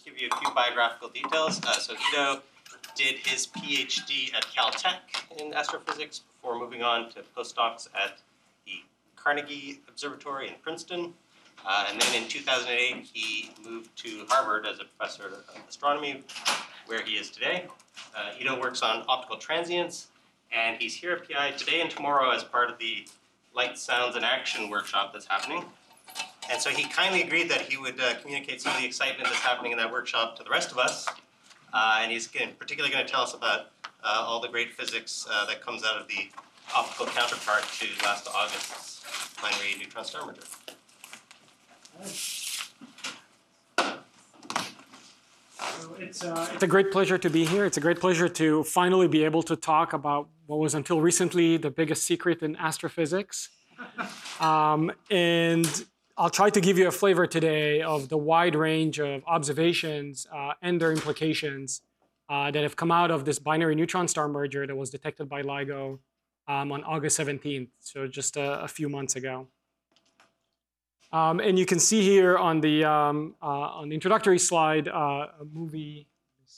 give you a few biographical details. So Ito did his PhD at Caltech in astrophysics before moving on to postdocs at the Carnegie Observatory in Princeton. And then in 2008, he moved to Harvard as a professor of astronomy, where he is today. Ito works on optical transients, and he's here at PI today and tomorrow as part of the Light, Sounds, and Action workshop that's happening. And so he kindly agreed that he would communicate some of the excitement that's happening in that workshop to the rest of us. And he's particularly going to tell us about all the great physics that comes out of the optical counterpart to last August's binary neutron star merger. It's a great pleasure to be here. It's a great pleasure to finally be able to talk about what was until recently the biggest secret in astrophysics. And I'll try to give you a flavor today of the wide range of observations and their implications that have come out of this binary neutron star merger that was detected by LIGO on August 17th, so just a few months ago. And you can see here on the introductory slide a movie.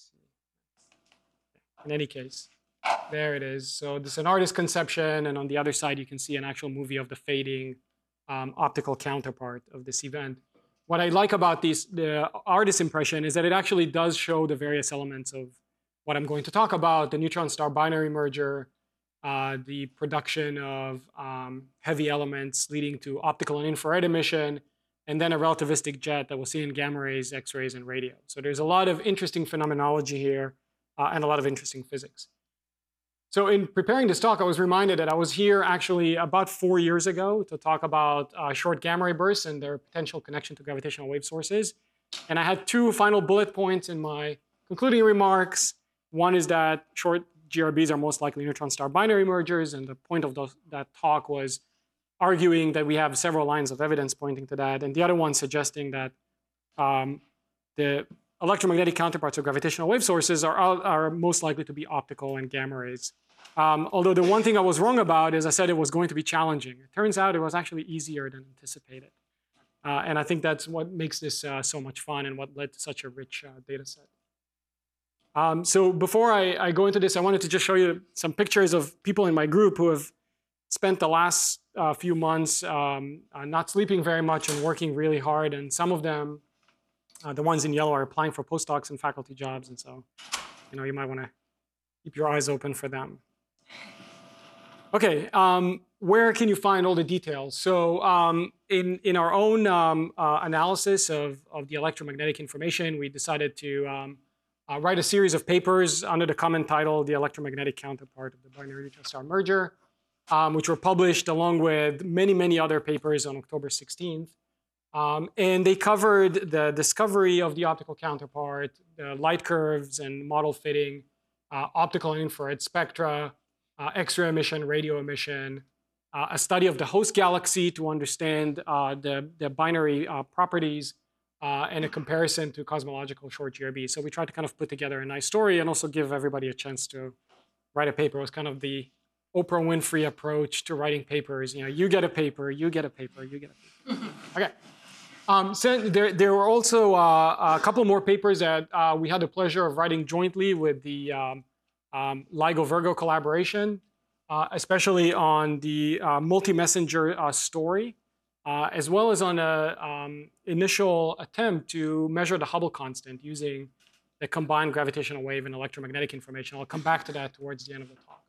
In any case, there it is. So this is an artist's conception, and on the other side you can see an actual movie of the fading optical counterpart of this event. What I like about the artist's impression is that it actually does show the various elements of what I'm going to talk about: the neutron star binary merger, the production of heavy elements leading to optical and infrared emission, and then a relativistic jet that we'll see in gamma rays, X-rays, and radio. So there's a lot of interesting phenomenology here and a lot of interesting physics. So in preparing this talk, I was reminded that I was here actually about 4 years ago to talk about short gamma ray bursts and their potential connection to gravitational wave sources. And I had two final bullet points in my concluding remarks. One is that short GRBs are most likely neutron star binary mergers, and the point of that talk was arguing that we have several lines of evidence pointing to that, and the other one suggesting that the electromagnetic counterparts of gravitational wave sources are most likely to be optical and gamma rays. Although the one thing I was wrong about is I said it was going to be challenging. It turns out it was actually easier than anticipated. And I think that's what makes this so much fun and what led to such a rich data set. So before I go into this, I wanted to just show you some pictures of people in my group who have spent the last few months not sleeping very much and working really hard. And some of them, the ones in yellow, are applying for postdocs and faculty jobs. And so, you might want to keep your eyes open for them. OK, where can you find all the details? So in our own analysis of the electromagnetic information, we decided to write a series of papers under the common title, The Electromagnetic Counterpart of the Binary Neutron Star Merger, which were published along with many, many other papers on October 16th. And they covered the discovery of the optical counterpart, the light curves and model fitting, optical and infrared spectra, X-ray emission, radio emission, a study of the host galaxy to understand the binary properties, and a comparison to cosmological short GRB. So we tried to kind of put together a nice story and also give everybody a chance to write a paper. It was kind of the Oprah Winfrey approach to writing papers. You get a paper, you get a paper, you get a paper. OK. So there were also a couple more papers that we had the pleasure of writing jointly with the LIGO-Virgo collaboration, especially on the multi-messenger story, as well as on an initial attempt to measure the Hubble constant using the combined gravitational wave and electromagnetic information. I'll come back to that towards the end of the talk.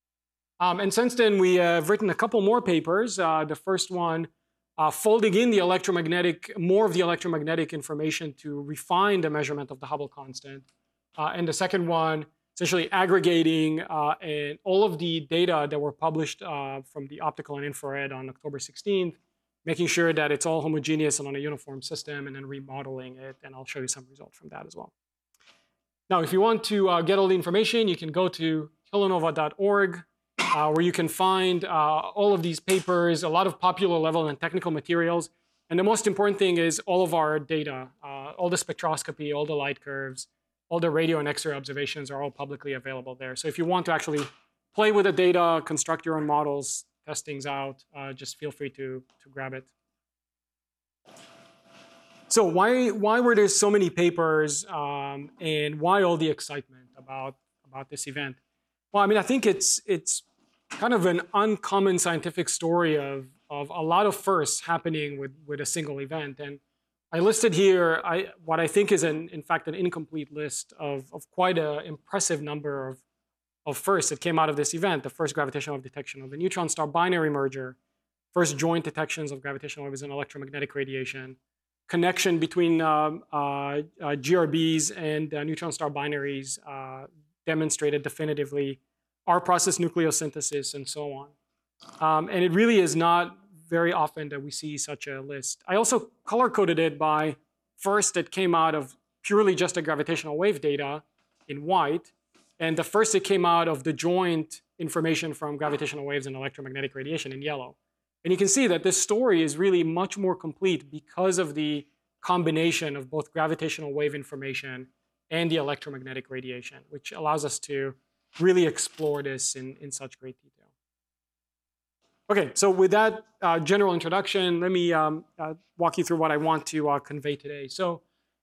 And since then, we have written a couple more papers. The first one folding in more of the electromagnetic information to refine the measurement of the Hubble constant. And the second one essentially aggregating all of the data that were published from the optical and infrared on October 16th, making sure that it's all homogeneous and on a uniform system, and then remodeling it. And I'll show you some results from that as well. Now, if you want to get all the information, you can go to kilonova.org, where you can find all of these papers, a lot of popular level and technical materials. And the most important thing is all of our data, all the spectroscopy, all the light curves, all the radio and X-ray observations are all publicly available there. So if you want to actually play with the data, construct your own models, test things out, just feel free to grab it. So why were there so many papers, and why all the excitement about this event? Well, I mean, I think it's kind of an uncommon scientific story of a lot of firsts happening with a single event. And I listed here what I think is in fact an incomplete list of quite an impressive number of firsts that came out of this event. The first gravitational wave detection of the neutron star binary merger, first joint detections of gravitational waves and electromagnetic radiation, connection between GRBs and neutron star binaries demonstrated definitively, R-process nucleosynthesis, and so on. And it really is not very often that we see such a list. I also color-coded it by first that came out of purely just a gravitational wave data in white, and the first that came out of the joint information from gravitational waves and electromagnetic radiation in yellow. And you can see that this story is really much more complete because of the combination of both gravitational wave information and the electromagnetic radiation, which allows us to really explore this in such great detail. Okay, so with that general introduction, let me walk you through what I want to convey today. So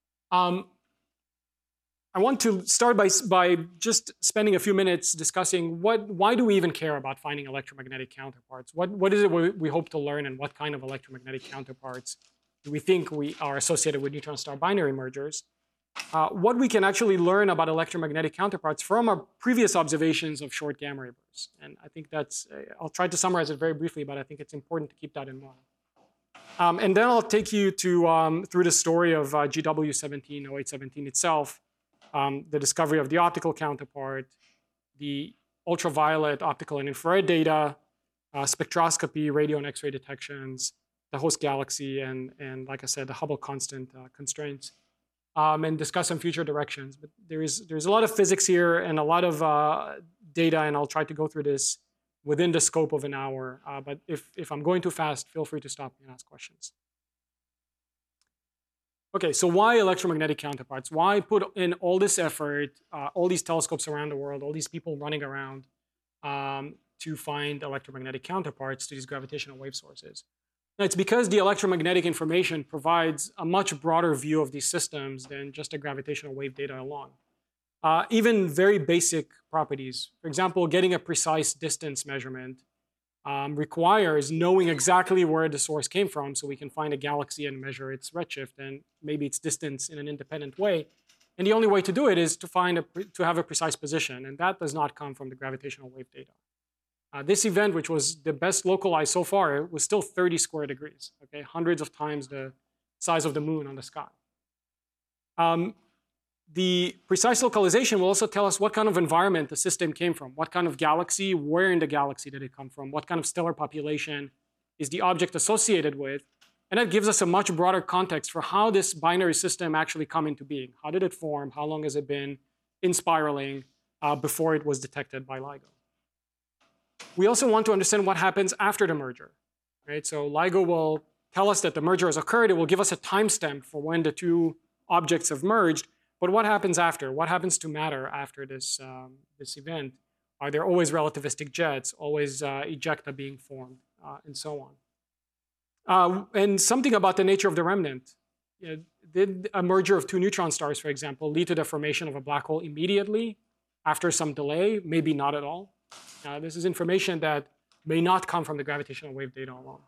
I want to start by just spending a few minutes discussing why do we even care about finding electromagnetic counterparts? What is it we hope to learn, and what kind of electromagnetic counterparts do we think we are associated with neutron star binary mergers? What we can actually learn about electromagnetic counterparts from our previous observations of short gamma ray bursts. And I think that's, I'll try to summarize it very briefly, but I think it's important to keep that in mind. And then I'll take you to, through the story of GW17, 0817 itself, the discovery of the optical counterpart, the ultraviolet, optical, and infrared data, spectroscopy, radio and X-ray detections, the host galaxy, and like I said, the Hubble constant constraints. And discuss some future directions. But there's a lot of physics here and a lot of data, and I'll try to go through this within the scope of an hour. But if I'm going too fast, feel free to stop me and ask questions. Okay, so why electromagnetic counterparts? Why put in all this effort, all these telescopes around the world, all these people running around to find electromagnetic counterparts to these gravitational wave sources? It's because the electromagnetic information provides a much broader view of these systems than just a gravitational wave data alone. Even very basic properties, for example, getting a precise distance measurement requires knowing exactly where the source came from so we can find a galaxy and measure its redshift and maybe its distance in an independent way. And the only way to do it is to have a precise position, and that does not come from the gravitational wave data. This event, which was the best localized so far, was still 30 square degrees, okay? Hundreds of times the size of the moon on the sky. The precise localization will also tell us what kind of environment the system came from, what kind of galaxy, where in the galaxy did it come from, what kind of stellar population is the object associated with, and that gives us a much broader context for how this binary system actually come into being. How did it form? How long has it been in spiraling before it was detected by LIGO? We also want to understand what happens after the merger, right? So LIGO will tell us that the merger has occurred. It will give us a timestamp for when the two objects have merged. But what happens after? What happens to matter after this event? Are there always relativistic jets, always ejecta being formed, and so on? And something about the nature of the remnant. Did a merger of two neutron stars, for example, lead to the formation of a black hole immediately after some delay? Maybe not at all. This is information that may not come from the gravitational wave data alone.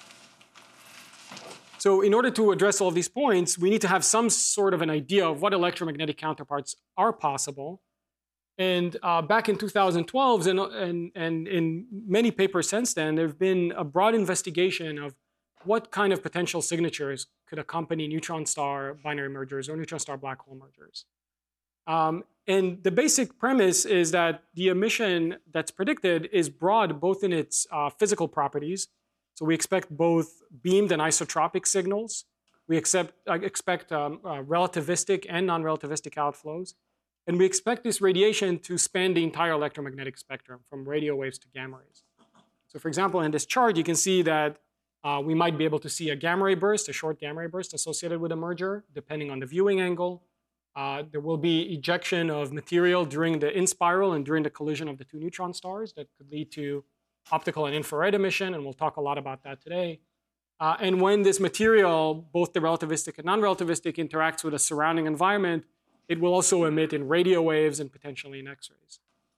So in order to address all of these points, we need to have some sort of an idea of what electromagnetic counterparts are possible. And back in 2012, and in many papers since then, there have been a broad investigation of what kind of potential signatures could accompany neutron star binary mergers or neutron star black hole mergers. And the basic premise is that the emission that's predicted is broad both in its physical properties. So we expect both beamed and isotropic signals. We expect relativistic and non-relativistic outflows. And we expect this radiation to span the entire electromagnetic spectrum from radio waves to gamma rays. So for example, in this chart, you can see that we might be able to see a gamma ray burst, a short gamma ray burst associated with a merger, depending on the viewing angle. There will be ejection of material during the in-spiral and during the collision of the two neutron stars that could lead to optical and infrared emission, and we'll talk a lot about that today. And when this material, both the relativistic and non-relativistic, interacts with a surrounding environment, it will also emit in radio waves and potentially in X-rays.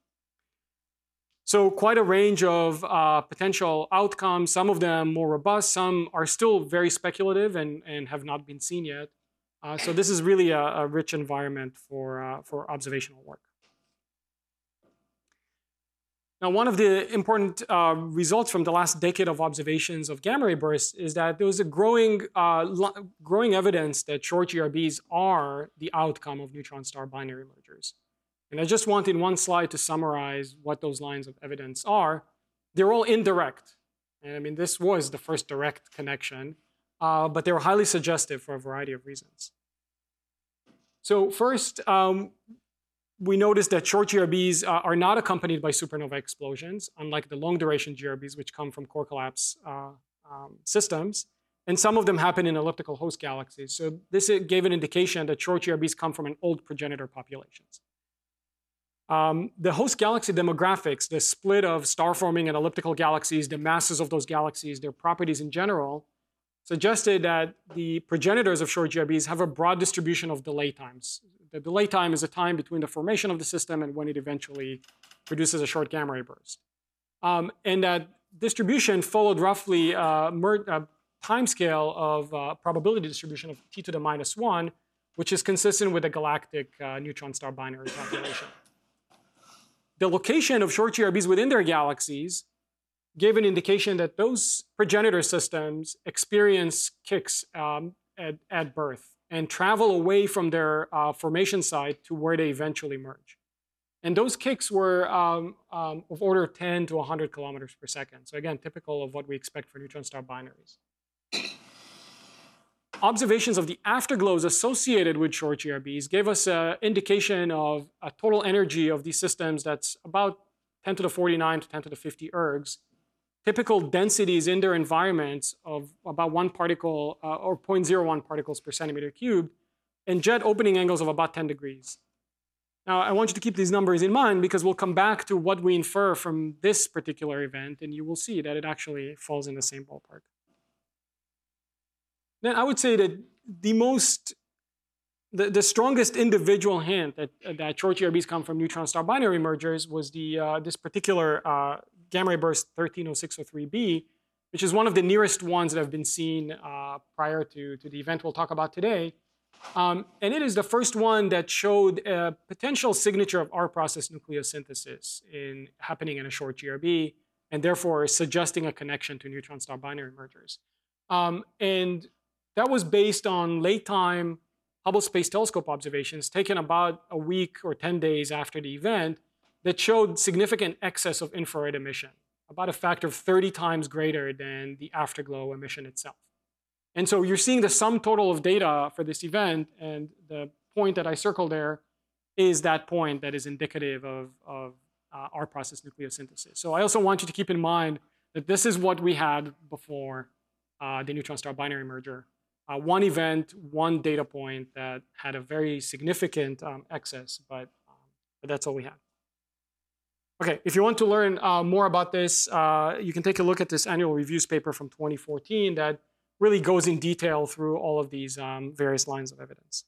So quite a range of potential outcomes, some of them more robust, some are still very speculative and have not been seen yet. So this is really a rich environment for observational work. Now, one of the important results from the last decade of observations of gamma ray bursts is that there was a growing evidence that short GRBs are the outcome of neutron star binary mergers. And I just want in one slide to summarize what those lines of evidence are. They're all indirect. And I mean, this was the first direct connection, but they were highly suggestive for a variety of reasons. So first, we noticed that short GRBs are not accompanied by supernova explosions, unlike the long duration GRBs, which come from core collapse systems. And some of them happen in elliptical host galaxies. So this gave an indication that short GRBs come from an old progenitor populations. The host galaxy demographics, the split of star-forming and elliptical galaxies, the masses of those galaxies, their properties in general, suggested that the progenitors of short GRBs have a broad distribution of delay times. The delay time is a time between the formation of the system and when it eventually produces a short gamma ray burst. And that distribution followed roughly a time scale of probability distribution of t to the -1, which is consistent with the galactic neutron star binary population. The location of short GRBs within their galaxies gave an indication that those progenitor systems experience kicks at birth and travel away from their formation site to where they eventually merge. And those kicks were of order 10 to 100 kilometers per second. So again, typical of what we expect for neutron star binaries. Observations of the afterglows associated with short GRBs gave us an indication of a total energy of these systems that's about 10 to the 49 to 10 to the 50 ergs. Typical densities in their environments of about 1 particle or 0.01 particles per centimeter cubed, and jet opening angles of about 10 degrees. Now, I want you to keep these numbers in mind because we'll come back to what we infer from this particular event, and you will see that it actually falls in the same ballpark. Then I would say that the strongest individual hint that short GRBs come from neutron star binary mergers was this particular gamma ray burst 130603b, which is one of the nearest ones that have been seen prior to the event we'll talk about today. And it is the first one that showed a potential signature of R-process nucleosynthesis happening in a short GRB, and therefore suggesting a connection to neutron star binary mergers. And that was based on late-time Hubble Space Telescope observations taken about a week or 10 days after the event that showed significant excess of infrared emission, about a factor of 30 times greater than the afterglow emission itself. And so you're seeing the sum total of data for this event, and the point that I circled there is that point that is indicative of R-process nucleosynthesis. So I also want you to keep in mind that this is what we had before the neutron star binary merger. One event, one data point that had a very significant excess, but that's all we had. Okay, if you want to learn more about this, you can take a look at this annual reviews paper from 2014 that really goes in detail through all of these various lines of evidence.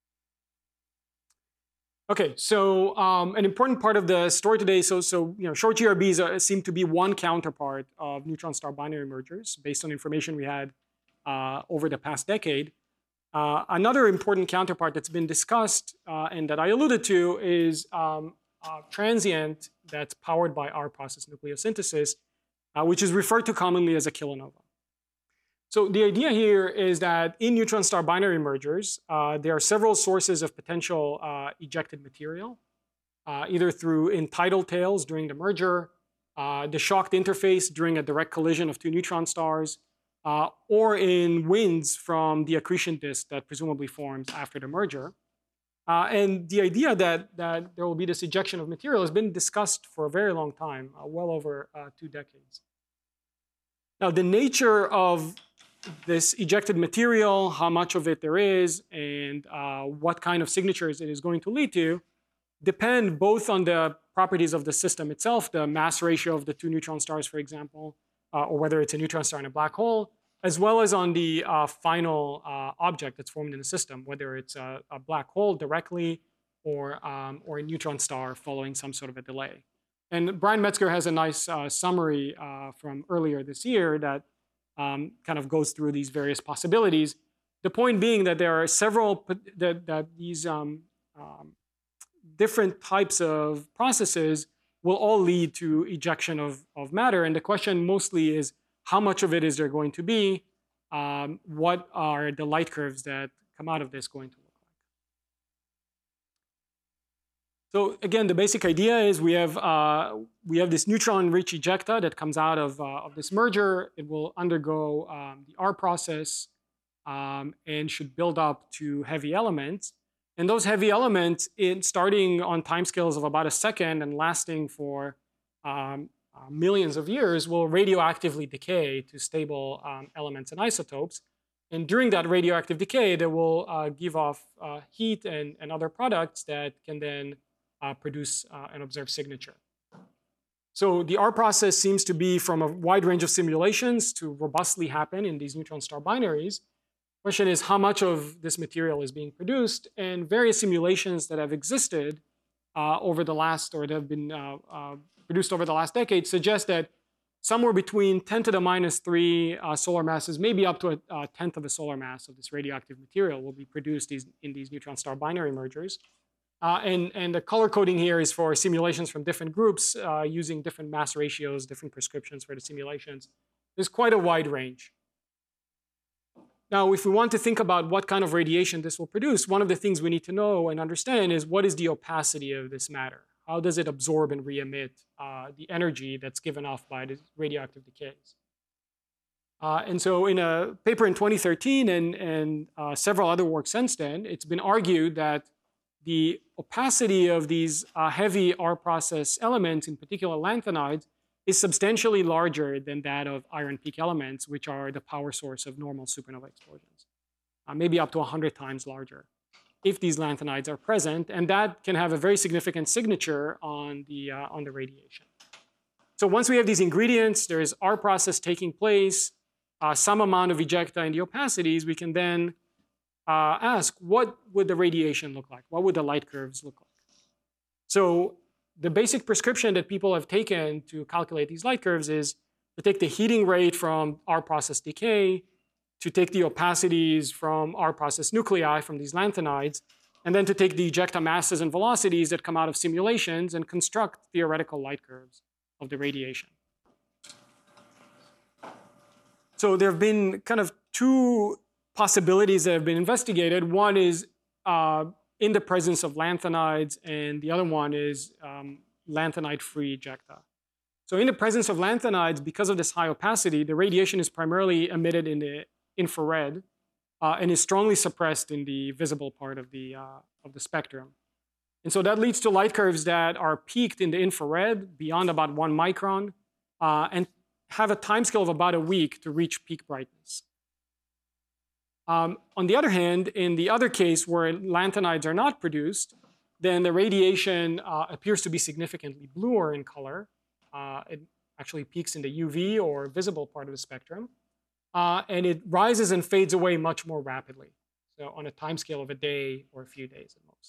Okay, so an important part of the story today, so short GRBs seem to be one counterpart of neutron star binary mergers based on information we had over the past decade. Another important counterpart that's been discussed and that I alluded to is transient that's powered by R-process nucleosynthesis, which is referred to commonly as a kilonova. So the idea here is that in neutron star binary mergers, there are several sources of potential ejected material, either in tidal tails during the merger, the shocked interface during a direct collision of two neutron stars, or in winds from the accretion disk that presumably forms after the merger. And the idea that there will be this ejection of material has been discussed for a very long time, well over 2 decades. Now, the nature of this ejected material, how much of it there is, and what kind of signatures it is going to lead to, depend both on the properties of the system itself, the mass ratio of the two neutron stars, for example, or whether it's a neutron star and a black hole, as well as on the final object that's formed in the system, whether it's a black hole directly or a neutron star following some sort of a delay. And Brian Metzger has a nice summary from earlier this year that kind of goes through these various possibilities. The point being that there are several, that these different types of processes will all lead to ejection of matter. And the question mostly is, how much of it is there going to be? What are the light curves that come out of this going to look like? So again, the basic idea is we have this neutron-rich ejecta that comes out of this merger. It will undergo the R process and should build up to heavy elements. And those heavy elements, starting on timescales of about a second and lasting for millions of years, will radioactively decay to stable elements and isotopes. And during that radioactive decay, they will give off heat and other products that can then produce an observed signature. So the R process seems to be from a wide range of simulations to robustly happen in these neutron star binaries. Question is, how much of this material is being produced? And various simulations that have existed over the last, or that have been produced over the last decade, suggest that somewhere between 10 to the minus 3 solar masses, maybe up to a tenth of a solar mass of this radioactive material will be produced in these neutron star binary mergers. And the color coding here is for simulations from different groups using different mass ratios, different prescriptions for the simulations. There's quite a wide range. Now, if we want to think about what kind of radiation this will produce, one of the things we need to know and understand is, what is the opacity of this matter? How does it absorb and re-emit the energy that's given off by the radioactive decays? And so in a paper in 2013 and several other works since then, it's been argued that the opacity of these heavy R process elements, in particular lanthanides, is substantially larger than that of iron peak elements, which are the power source of normal supernova explosions, maybe up to 100 times larger, if these lanthanides are present, and that can have a very significant signature on the radiation. So once we have these ingredients, there is R process taking place, some amount of ejecta in the opacities, we can then ask, what would the radiation look like? What would the light curves look like? So the basic prescription that people have taken to calculate these light curves is to take the heating rate from R process decay, to take the opacities from R process nuclei from these lanthanides, and then to take the ejecta masses and velocities that come out of simulations and construct theoretical light curves of the radiation. So there have been kind of two possibilities that have been investigated. One is in the presence of lanthanides, and the other one is lanthanide-free ejecta. So in the presence of lanthanides, because of this high opacity, the radiation is primarily emitted in the infrared and is strongly suppressed in the visible part of the spectrum. And so that leads to light curves that are peaked in the infrared beyond about 1 micron and have a timescale of about a week to reach peak brightness. On the other hand, in the other case where lanthanides are not produced, then the radiation appears to be significantly bluer in color. It actually peaks in the UV or visible part of the spectrum. And it rises and fades away much more rapidly, so on a timescale of a day or a few days at most.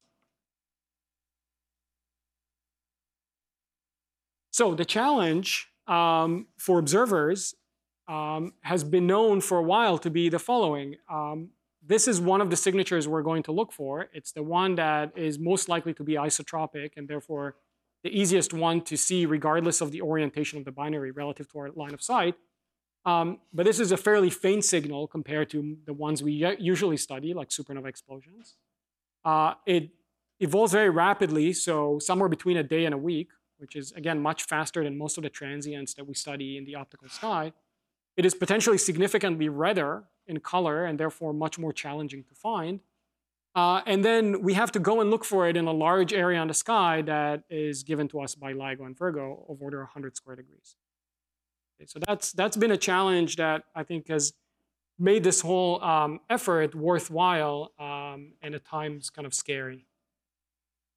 So the challenge for observers has been known for a while to be the following. This is one of the signatures we're going to look for. It's the one that is most likely to be isotropic and therefore the easiest one to see regardless of the orientation of the binary relative to our line of sight. But this is a fairly faint signal compared to the ones we usually study, like supernova explosions. It evolves very rapidly, so somewhere between a day and a week, which is, again, much faster than most of the transients that we study in the optical sky. It is potentially significantly redder in color and therefore much more challenging to find. And then we have to go and look for it in a large area on the sky that is given to us by LIGO and Virgo of order 100 square degrees. Okay, so that's been a challenge that I think has made this whole effort worthwhile and at times kind of scary.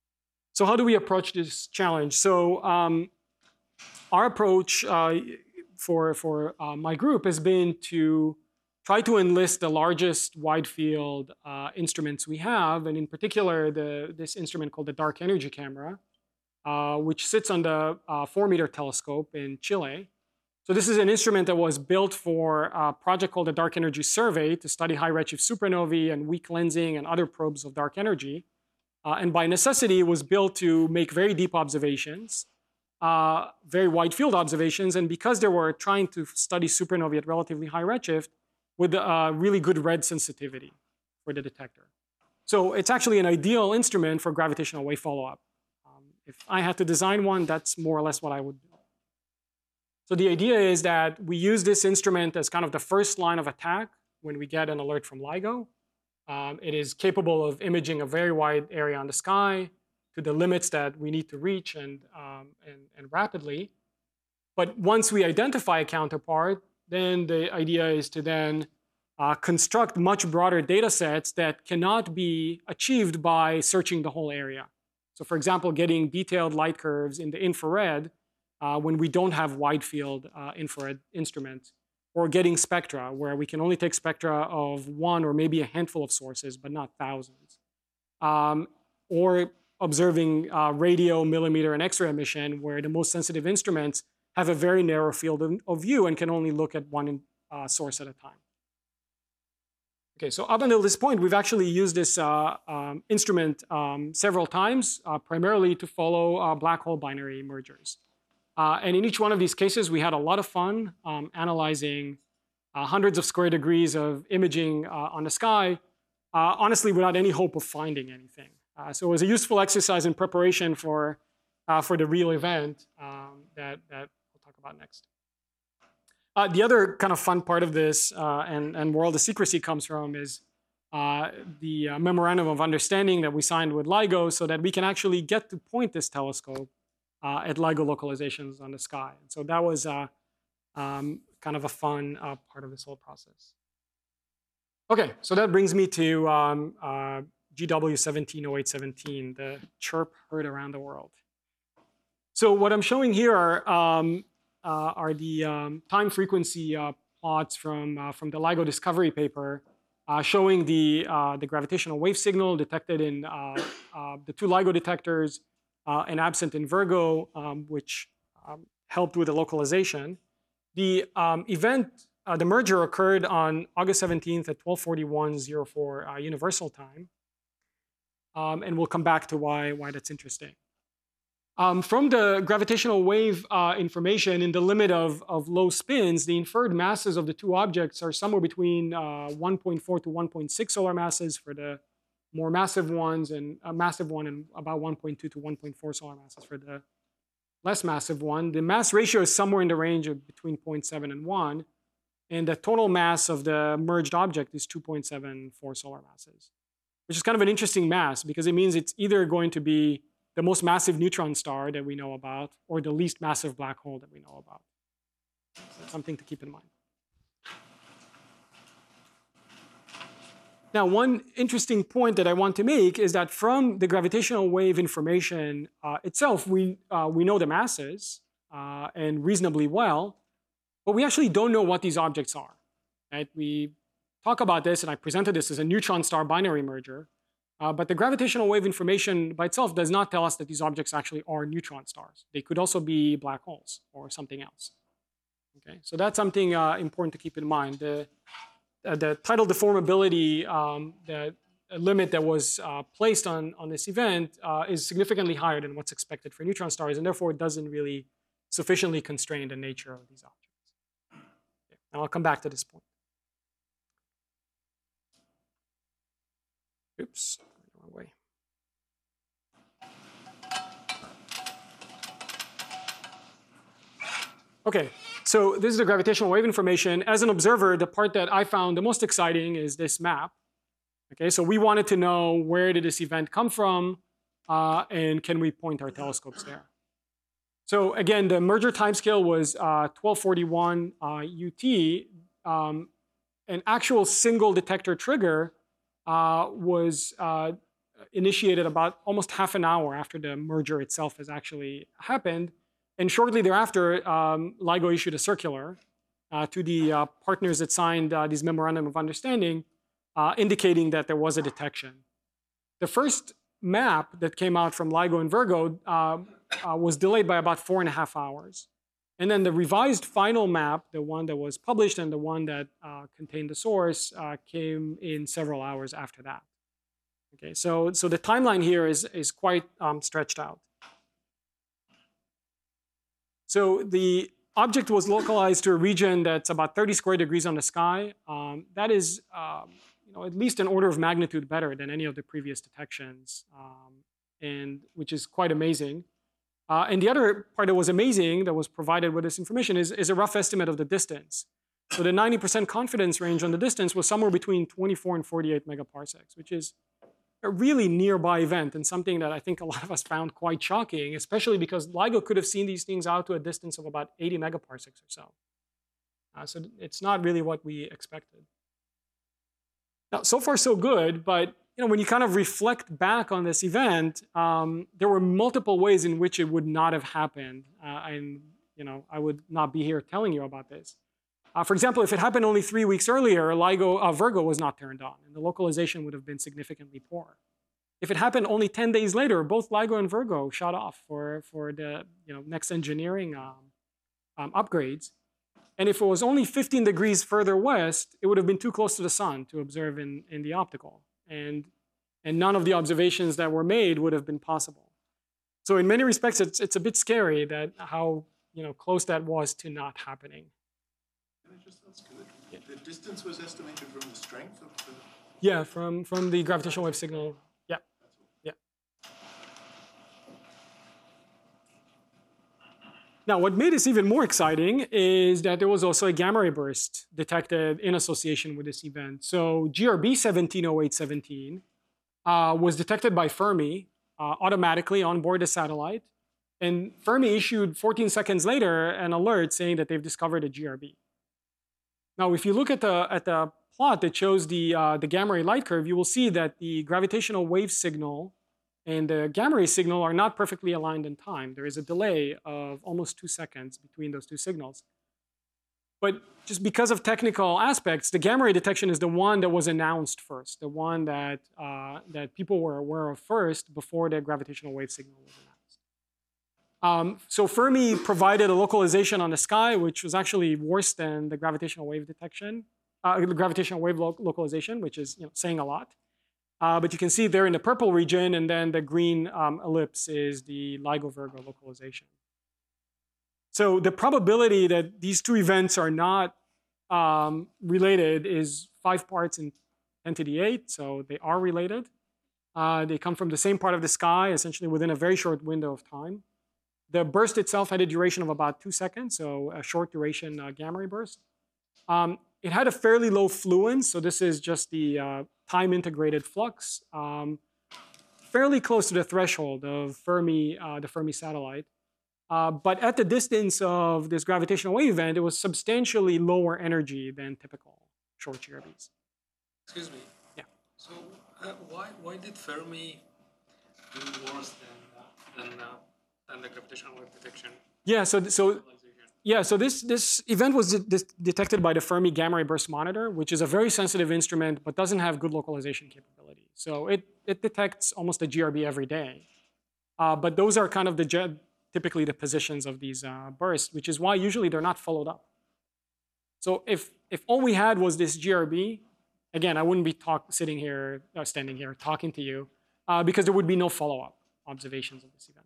So how do we approach this challenge? So our approach for my group has been to try to enlist the largest wide field instruments we have, and in particular, this instrument called the Dark Energy Camera, which sits on the 4-meter telescope in Chile. So this is an instrument that was built for a project called the Dark Energy Survey to study high redshift supernovae and weak lensing and other probes of dark energy. And by necessity, it was built to make very deep observations, very wide field observations. And because they were trying to study supernovae at relatively high redshift, with really good red sensitivity for the detector. So it's actually an ideal instrument for gravitational wave follow-up. If I had to design one, that's more or less what I would do. So the idea is that we use this instrument as kind of the first line of attack when we get an alert from LIGO. It is capable of imaging a very wide area on the sky to the limits that we need to reach and rapidly. But once we identify a counterpart, then the idea is to then construct much broader data sets that cannot be achieved by searching the whole area. So for example, getting detailed light curves in the infrared when we don't have wide field infrared instruments, or getting spectra where we can only take spectra of one or maybe a handful of sources, but not thousands. Or observing radio, millimeter, and X-ray emission where the most sensitive instruments have a very narrow field of view and can only look at one source at a time. Okay, so up until this point, we've actually used this instrument several times, primarily to follow black hole binary mergers. And in each one of these cases, we had a lot of fun analyzing hundreds of square degrees of imaging on the sky, honestly, without any hope of finding anything. So it was a useful exercise in preparation for the real event that we'll talk about next. The other kind of fun part of this, and where all the secrecy comes from, is the memorandum of understanding that we signed with LIGO so that we can actually get to point this telescope at LIGO localizations on the sky. And so that was kind of a fun part of this whole process. Okay, so that brings me to GW170817, the chirp heard around the world. So what I'm showing here are the time frequency plots from the LIGO discovery paper showing the gravitational wave signal detected in the two LIGO detectors and absent in Virgo, which helped with the localization. The event, the merger occurred on August 17th at 12:41:04 Universal Time. And we'll come back to why that's interesting. From the gravitational wave information in the limit of low spins, the inferred masses of the two objects are somewhere between 1.4 to 1.6 solar masses for the more massive ones, and a massive one, and about 1.2 to 1.4 solar masses for the less massive one. The mass ratio is somewhere in the range of between 0.7 and 1, and the total mass of the merged object is 2.74 solar masses, which is kind of an interesting mass because it means it's either going to be the most massive neutron star that we know about or the least massive black hole that we know about. So that's something to keep in mind. Now, one interesting point that I want to make is that from the gravitational wave information itself, we know the masses and reasonably well, but we actually don't know what these objects are. Right? We talk about this, and I presented this as a neutron star binary merger, but the gravitational wave information by itself does not tell us that these objects actually are neutron stars. They could also be black holes or something else. Okay? So that's something important to keep in mind. The tidal deformability the limit that was placed on this event is significantly higher than what's expected for neutron stars, and therefore it doesn't really sufficiently constrain the nature of these objects. Okay. And I'll come back to this point. Oops, wrong way. Okay, so this is the gravitational wave information. As an observer, the part that I found the most exciting is this map. Okay, so we wanted to know where did this event come from, and can we point our telescopes there? So again, the merger timescale was 1241 UT. An actual single detector trigger was initiated about almost half an hour after the merger itself has actually happened. And shortly thereafter, LIGO issued a circular to the partners that signed these memorandum of understanding, indicating that there was a detection. The first map that came out from LIGO and Virgo was delayed by about 4.5 hours. And then the revised final map, the one that was published and the one that contained the source, came in several hours after that. Okay, so the timeline here is quite stretched out. So the object was localized to a region that's about 30 square degrees on the sky. That is at least an order of magnitude better than any of the previous detections, and which is quite amazing. And the other part that was amazing that was provided with this information is a rough estimate of the distance. So the 90% confidence range on the distance was somewhere between 24 and 48 megaparsecs, which is a really nearby event and something that I think a lot of us found quite shocking, especially because LIGO could have seen these things out to a distance of about 80 megaparsecs or so. So it's not really what we expected. Now, so far so good, but when you kind of reflect back on this event, there were multiple ways in which it would not have happened, and I would not be here telling you about this. For example, if it happened only 3 weeks earlier, Virgo was not turned on, and the localization would have been significantly poor. If it happened only 10 days later, both LIGO and Virgo shut off for the next engineering upgrades. And if it was only 15 degrees further west, it would have been too close to the sun to observe in the optical. And none of the observations that were made would have been possible. So in many respects, it's a bit scary that how close that was to not happening. Can I just ask, the distance was estimated from the strength of the... Yeah, from the gravitational wave signal. Yeah, yeah. Now, what made this even more exciting is that there was also a gamma ray burst detected in association with this event. So GRB 170817 was detected by Fermi automatically on board the satellite. And Fermi issued 14 seconds later an alert saying that they've discovered a GRB. Now, if you look at the plot that shows the gamma ray light curve, you will see that the gravitational wave signal and the gamma ray signal are not perfectly aligned in time. There is a delay of almost 2 seconds between those two signals. But just because of technical aspects, the gamma ray detection is the one that was announced first, the one that people were aware of first before the gravitational wave signal was announced. So Fermi provided a localization on the sky, which was actually worse than the gravitational wave detection, the gravitational wave localization, which is saying a lot. But you can see there in the purple region, and then the green ellipse is the LIGO-Virgo localization. So the probability that these two events are not related is 5 parts in 10 to the 8, so they are related. They come from the same part of the sky, essentially within a very short window of time. The burst itself had a duration of about 2 seconds, so a short duration gamma ray burst. It had a fairly low fluence, so this is just the time-integrated flux, fairly close to the threshold of Fermi, the Fermi satellite. But at the distance of this gravitational wave event, it was substantially lower energy than typical short GRBs. Excuse me. Yeah. So why did Fermi do worse than the gravitational wave detection? Yeah. So this event was detected by the Fermi Gamma Ray Burst Monitor, which is a very sensitive instrument, but doesn't have good localization capability. So it detects almost a GRB every day. But those are kind of typically the positions of these bursts, which is why usually they're not followed up. So if all we had was this GRB, again, I wouldn't be standing here talking to you, because there would be no follow-up observations of this event.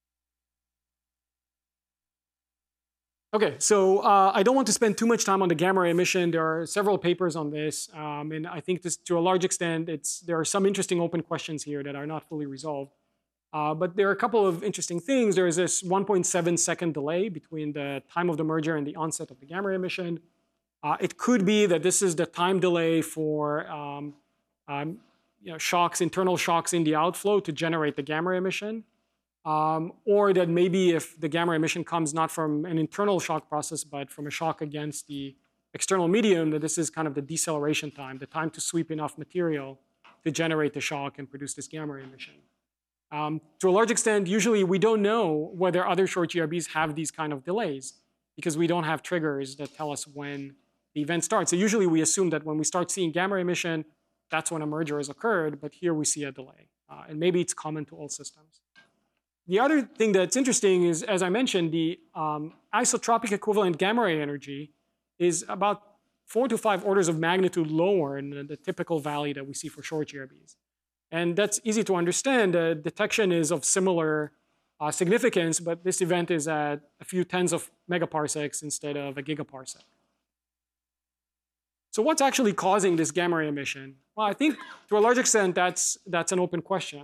Okay, so I don't want to spend too much time on the gamma ray emission. There are several papers on this, and I think this, to a large extent, there are some interesting open questions here that are not fully resolved. But there are a couple of interesting things. There is this 1.7-second delay between the time of the merger and the onset of the gamma ray emission. It could be that this is the time delay for internal shocks in the outflow to generate the gamma ray emission. Or that maybe if the gamma ray emission comes not from an internal shock process, but from a shock against the external medium, that this is kind of the deceleration time, the time to sweep enough material to generate the shock and produce this gamma ray emission. To a large extent, usually we don't know whether other short GRBs have these kind of delays because we don't have triggers that tell us when the event starts. So usually we assume that when we start seeing gamma ray emission, that's when a merger has occurred, but here we see a delay. And maybe it's common to all systems. The other thing that's interesting is, as I mentioned, the isotropic equivalent gamma ray energy is about 4 to 5 orders of magnitude lower than the typical value that we see for short GRBs. And that's easy to understand. Detection is of similar significance, but this event is at a few tens of megaparsecs instead of a gigaparsec. So what's actually causing this gamma ray emission? Well, I think to a large extent, that's an open question.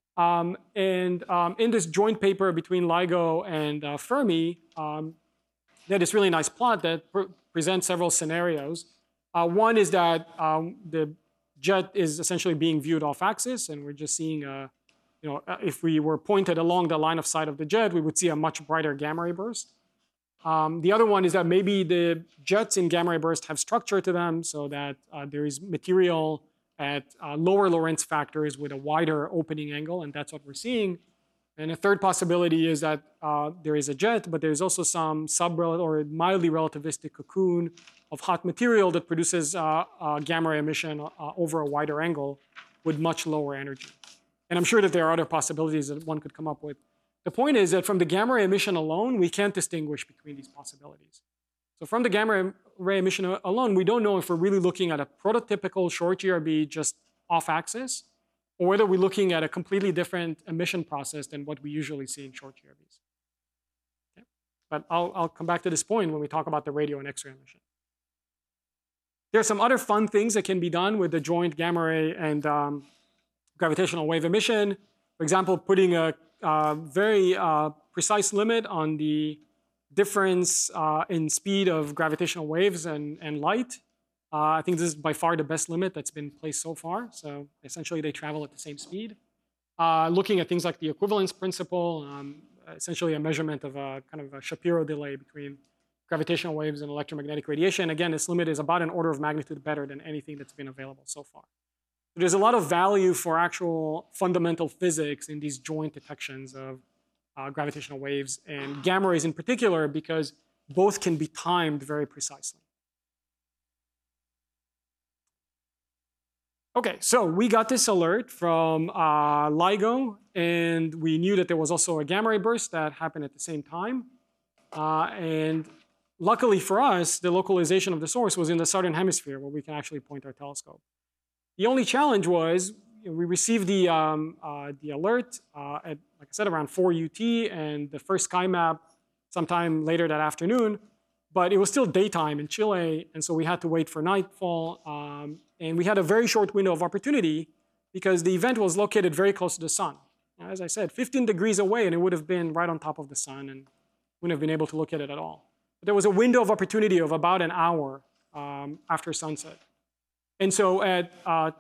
In this joint paper between LIGO and Fermi, they had this really nice plot that presents several scenarios. One is that the jet is essentially being viewed off axis, and we're just seeing, if we were pointed along the line of sight of the jet, we would see a much brighter gamma ray burst. The other one is that maybe the jets in gamma ray burst have structure to them so that there is material at lower Lorentz factors with a wider opening angle, and that's what we're seeing. And a third possibility is that there is a jet, but there's also some or mildly relativistic cocoon of hot material that produces gamma ray emission over a wider angle with much lower energy. And I'm sure that there are other possibilities that one could come up with. The point is that from the gamma ray emission alone, we can't distinguish between these possibilities. So from the gamma ray emission alone, we don't know if we're really looking at a prototypical short GRB just off axis, or whether we're looking at a completely different emission process than what we usually see in short GRBs. Okay. But I'll come back to this point when we talk about the radio and X-ray emission. There are some other fun things that can be done with the joint gamma ray and gravitational wave emission. For example, putting a very precise limit on the difference in speed of gravitational waves and light. I think this is by far the best limit that's been placed so far. So essentially, they travel at the same speed. Looking at things like the equivalence principle, essentially a measurement of a kind of a Shapiro delay between gravitational waves and electromagnetic radiation. Again, this limit is about an order of magnitude better than anything that's been available so far. There's a lot of value for actual fundamental physics in these joint detections of gravitational waves and gamma rays in particular, because both can be timed very precisely. Okay, so we got this alert from LIGO, and we knew that there was also a gamma ray burst that happened at the same time. And luckily for us, the localization of the source was in the southern hemisphere, where we can actually point our telescope. The only challenge was we received the alert at, like I said, around 4 UT, and the first sky map sometime later that afternoon. But it was still daytime in Chile, and so we had to wait for nightfall. And we had a very short window of opportunity because the event was located very close to the sun. As I said, 15 degrees away, and it would have been right on top of the sun, and wouldn't have been able to look at it at all. But there was a window of opportunity of about an hour after sunset. And so at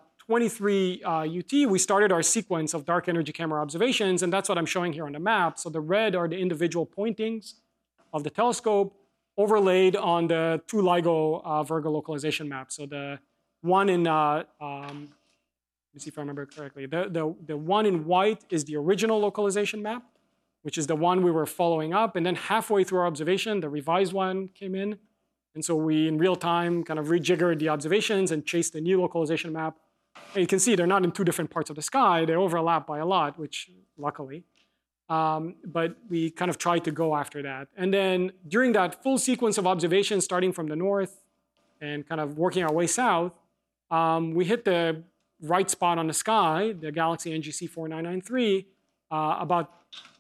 23 UT, we started our sequence of dark energy camera observations, and that's what I'm showing here on the map. So the red are the individual pointings of the telescope overlaid on the two LIGO Virgo localization maps. So the one in, let me see if I remember correctly. The one in white is the original localization map, which is the one we were following up. And then halfway through our observation, the revised one came in. And so we, in real time, kind of rejiggered the observations and chased the new localization map. And you can see they're not in two different parts of the sky. They overlap by a lot, which luckily. But we kind of tried to go after that. And then during that full sequence of observations, starting from the north and kind of working our way south, we hit the right spot on the sky, the galaxy NGC 4993, about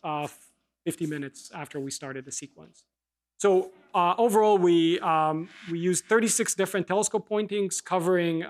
50 minutes after we started the sequence. So overall, we used 36 different telescope pointings covering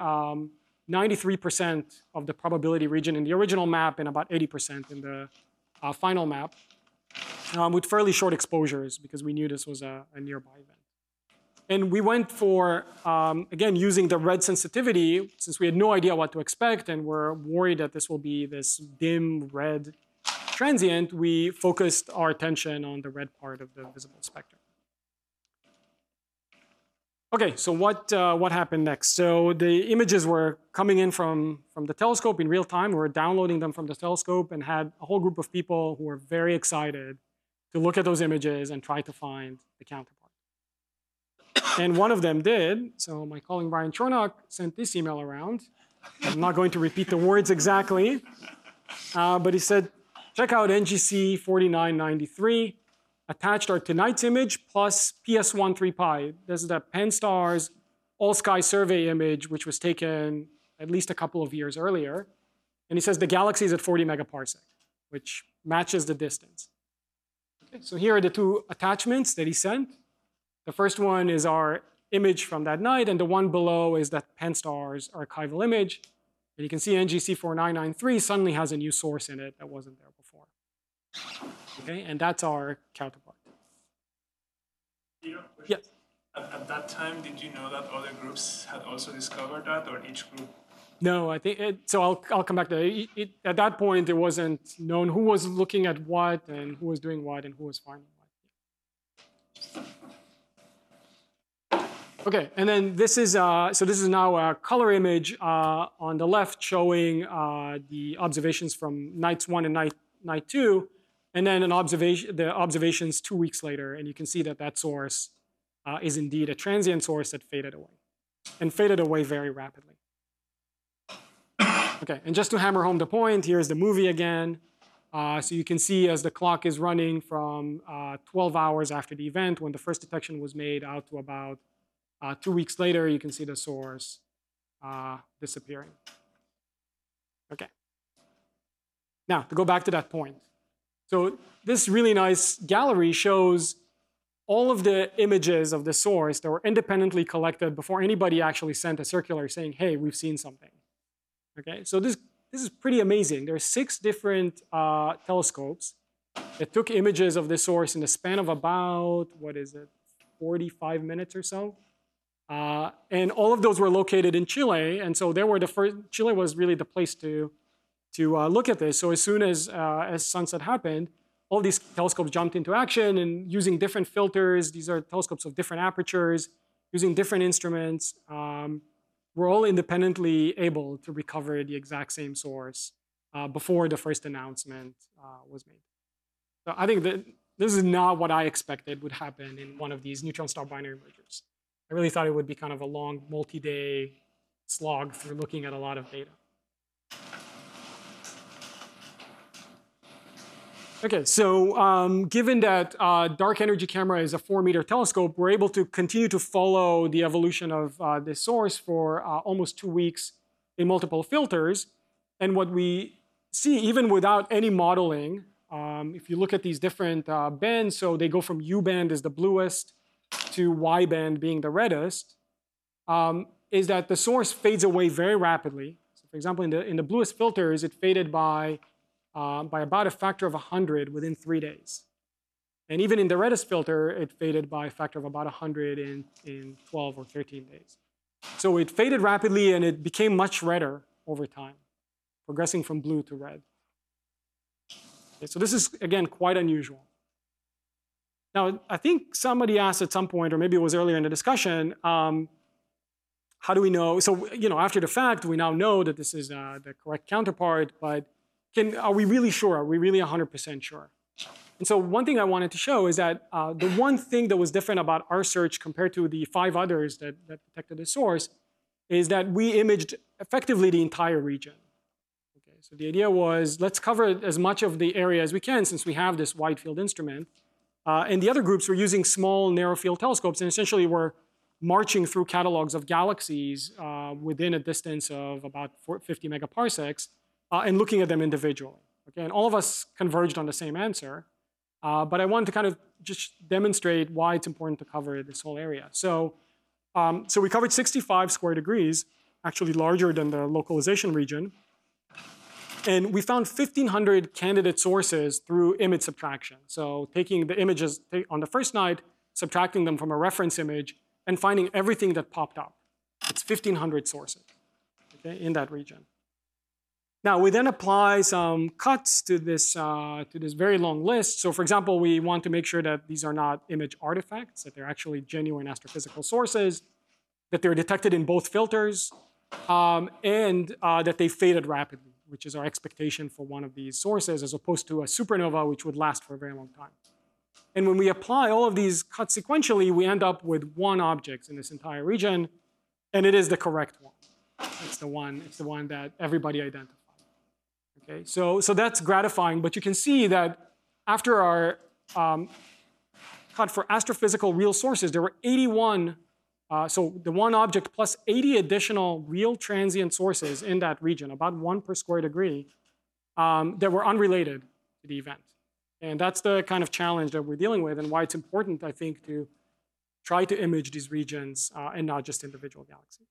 93% of the probability region in the original map and about 80% in the final map, with fairly short exposures because we knew this was a nearby event. And we went for, again, using the red sensitivity, since we had no idea what to expect and we're worried that this will be this dim red transient, we focused our attention on the red part of the visible spectrum. Okay, so what happened next? So the images were coming in from the telescope in real time. We were downloading them from the telescope and had a whole group of people who were very excited to look at those images and try to find the counterpart. And one of them did. So my colleague Brian Chornock sent this email around. I'm not going to repeat the words exactly, but he said, check out NGC 4993. Attached are tonight's image plus PS13Pi. This is the Pan-STARRS all-sky survey image, which was taken at least a couple of years earlier. And he says the galaxy is at 40 megaparsec, which matches the distance. Okay, so here are the two attachments that he sent. The first one is our image from that night, and the one below is that Pan-STARRS archival image. And you can see NGC 4993 suddenly has a new source in it that wasn't there before. Okay, and that's our counterpart. Yes. At that time, did you know that other groups had also discovered that, or each group? No, I think so. I'll come back to it. At that point, it wasn't known who was looking at what and who was doing what and who was finding what. Okay, and then this is so this is now a color image on the left showing the observations from nights 1 and night 2, and then the observations 2 weeks later, and you can see that that source is indeed a transient source that faded away, and faded away very rapidly. Okay, and just to hammer home the point, here's the movie again. So you can see as the clock is running from 12 hours after the event, when the first detection was made, out to about 2 weeks later, you can see the source disappearing. Okay. Now, to go back to that point. So this really nice gallery shows all of the images of the source that were independently collected before anybody actually sent a circular saying, hey, we've seen something. Okay, so this is pretty amazing. There are 6 different telescopes that took images of this source in the span of about, 45 minutes or so. And all of those were located in Chile, and so they were the first. Chile was really the place to look at this. So as soon as sunset happened, all these telescopes jumped into action, and using different filters. These are telescopes of different apertures, using different instruments. We're all independently able to recover the exact same source before the first announcement was made. So I think that this is not what I expected would happen in one of these neutron star binary mergers. I really thought it would be kind of a long, multi-day slog through looking at a lot of data. Okay, so given that dark energy camera is a 4-meter telescope, we're able to continue to follow the evolution of this source for almost 2 weeks in multiple filters. And what we see, even without any modeling, if you look at these different bands, so they go from U band is the bluest to Y band being the reddest, is that the source fades away very rapidly. So for example, in the bluest filters, it faded by about a factor of 100 within 3 days. And even in the reddest filter, it faded by a factor of about 100 in 12 or 13 days. So it faded rapidly, and it became much redder over time, progressing from blue to red. Okay, so this is, again, quite unusual. Now, I think somebody asked at some point, or maybe it was earlier in the discussion, how do we know? So, after the fact, we now know that this is the correct counterpart, but are we really sure? Are we really 100% sure? And so one thing I wanted to show is that the one thing that was different about our search compared to the 5 others that detected the source is that we imaged effectively the entire region. Okay, so the idea was, let's cover as much of the area as we can since we have this wide field instrument. And the other groups were using small narrow field telescopes, and essentially were marching through catalogs of galaxies within a distance of about 50 megaparsecs and looking at them individually. Okay, and all of us converged on the same answer. But I wanted to kind of just demonstrate why it's important to cover this whole area. So we covered 65 square degrees, actually larger than the localization region. And we found 1,500 candidate sources through image subtraction. So taking the images on the first night, subtracting them from a reference image, and finding everything that popped up. It's 1,500 sources, okay, in that region. Now, we then apply some cuts to this very long list. So for example, we want to make sure that these are not image artifacts, that they're actually genuine astrophysical sources. that they're detected in both filters, and that they faded rapidly, which is our expectation for one of these sources, as opposed to a supernova, which would last for a very long time. And when we apply all of these cuts sequentially, we end up with one object in this entire region, and it is the correct one. It's the one that everybody identified. Okay, so that's gratifying, but you can see that after our cut for astrophysical real sources, there were 81, so the one object plus 80 additional real transient sources in that region, about 1 per square degree, that were unrelated to the event. And that's the kind of challenge that we're dealing with, and why it's important, I think, to try to image these regions and not just individual galaxies.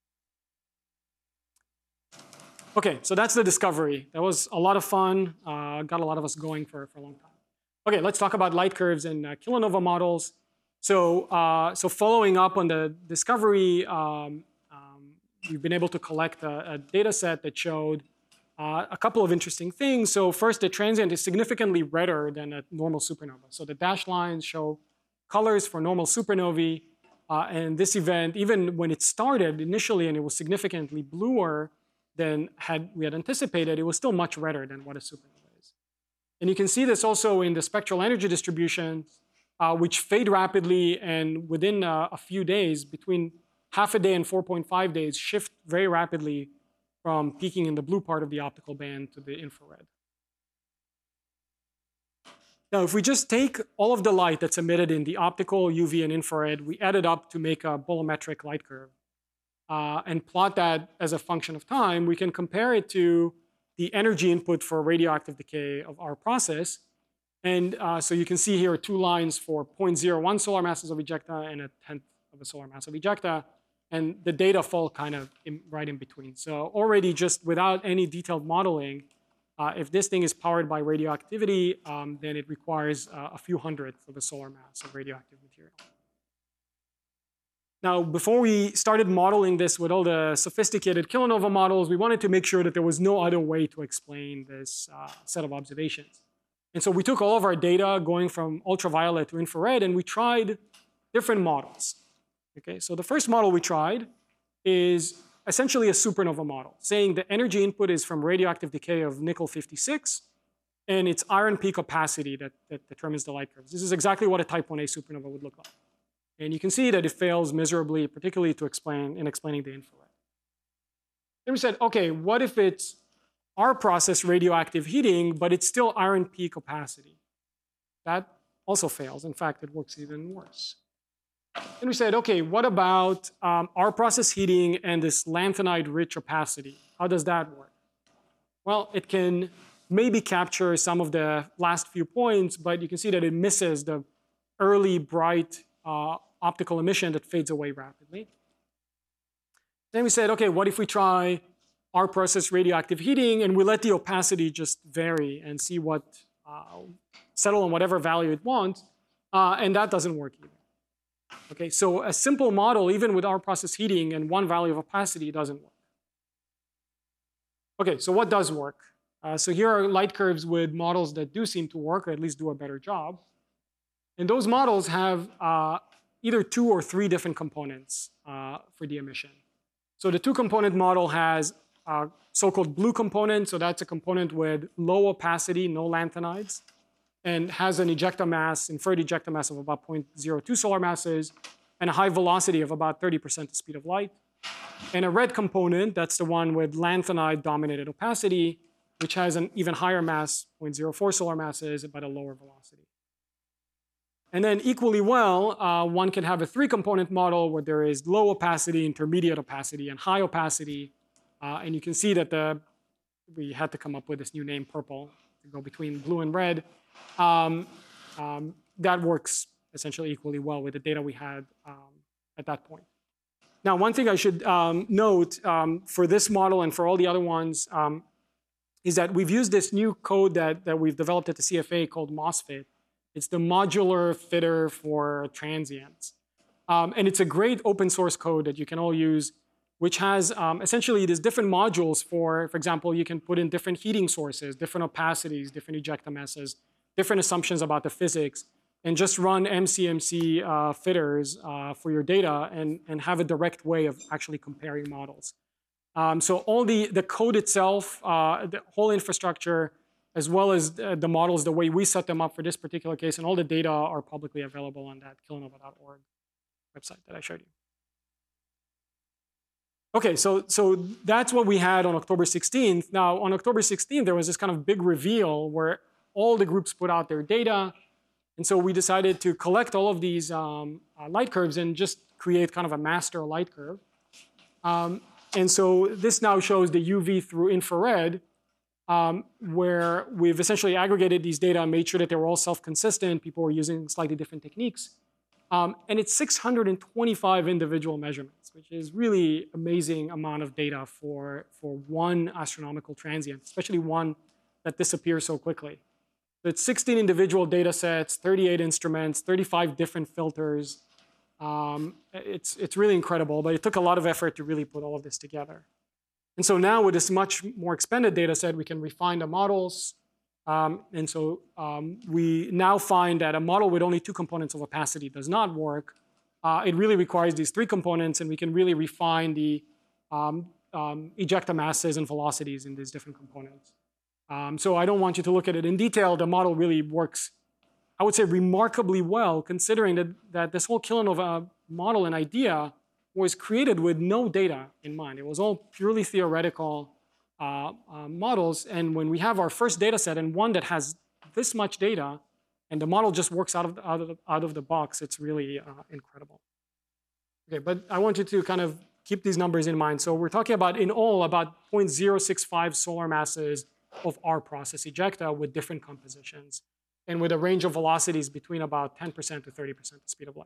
Okay, so that's the discovery. That was a lot of fun. Got a lot of us going for a long time. Okay, let's talk about light curves and kilonova models. So following up on the discovery, we've been able to collect a data set that showed a couple of interesting things. So first, the transient is significantly redder than a normal supernova. So the dashed lines show colors for normal supernovae. And this event, even when it started initially and it was significantly bluer than we had anticipated, it was still much redder than what a supernova is. And you can see this also in the spectral energy distribution, which fade rapidly and within a few days, between half a day and 4.5 days, shift very rapidly from peaking in the blue part of the optical band to the infrared. Now, if we just take all of the light that's emitted in the optical, UV, and infrared, we add it up to make a bolometric light curve and plot that as a function of time, we can compare it to the energy input for radioactive decay of our process. And so you can see here 2 lines for 0.01 solar masses of ejecta and 1/10 of a solar mass of ejecta. And the data fall kind of right in between. So already just without any detailed modeling, if this thing is powered by radioactivity, then it requires a few hundredths of a solar mass of radioactive material. Now, before we started modeling this with all the sophisticated kilonova models, we wanted to make sure that there was no other way to explain this set of observations. And so we took all of our data going from ultraviolet to infrared, and we tried different models. Okay, so the first model we tried is essentially a supernova model, saying the energy input is from radioactive decay of nickel-56, and it's iron peak opacity that determines the light curves. This is exactly what a type 1a supernova would look like. And you can see that it fails miserably, particularly in explaining the infrared. Then we said, okay, what if it's our process radioactive heating, but it's still iron peak opacity? That also fails. In fact, it works even worse. Then we said, okay, what about our process heating and this lanthanide-rich opacity? How does that work? Well, it can maybe capture some of the last few points, but you can see that it misses the early bright optical emission that fades away rapidly. Then we said, okay, what if we try our process radioactive heating and we let the opacity just vary and see what, settle on whatever value it wants, and that doesn't work either. Okay, so a simple model, even with our process heating and one value of opacity, doesn't work. Okay, so what does work? So here are light curves with models that do seem to work, or at least do a better job. And those models have either 2 or 3 different components for the emission. So the 2-component model has a so-called blue component. So that's a component with low opacity, no lanthanides, and has an ejecta mass, inferred ejecta mass of about 0.02 solar masses, and a high velocity of about 30% the speed of light. And a red component, that's the one with lanthanide-dominated opacity, which has an even higher mass, 0.04 solar masses, but a lower velocity. And then equally well, one can have a 3-component model where there is low opacity, intermediate opacity, and high opacity. And you can see that we had to come up with this new name, purple, to go between blue and red. That works essentially equally well with the data we had at that point. Now, one thing I should note for this model and for all the other ones is that we've used this new code that we've developed at the CFA called MOSFET. It's the modular fitter for transients. And it's a great open source code that you can all use, which has essentially these different modules for example, you can put in different heating sources, different opacities, different ejecta masses, different assumptions about the physics. and just run MCMC fitters for your data and have a direct way of actually comparing models. So all the code itself, the whole infrastructure, as well as the models, the way we set them up for this particular case, and all the data are publicly available on that kilonova.org website that I showed you. Okay, so that's what we had on October 16th. Now, on October 16th, there was this kind of big reveal where all the groups put out their data. And so we decided to collect all of these light curves and just create kind of a master light curve. And so this now shows the UV through infrared, where we've essentially aggregated these data and made sure that they were all self-consistent. People were using slightly different techniques. And it's 625 individual measurements, which is really amazing amount of data for one astronomical transient, especially one that disappears so quickly. So it's 16 individual data sets, 38 instruments, 35 different filters. It's really incredible, but it took a lot of effort to really put all of this together. And so now with this much more expanded data set, we can refine the models. And so we now find that a model with only 2 components of opacity does not work. It really requires these 3 components, and we can really refine the ejecta masses and velocities in these different components. So I don't want you to look at it in detail. The model really works, I would say, remarkably well, considering that this whole kilonova model and idea was created with no data in mind. It was all purely theoretical models. And when we have our first data set and one that has this much data, and the model just works out of the box, it's really incredible. Okay, but I want you to kind of keep these numbers in mind. So we're talking about, in all, about 0.065 solar masses of our process ejecta with different compositions, and with a range of velocities between about 10% to 30% the speed of light.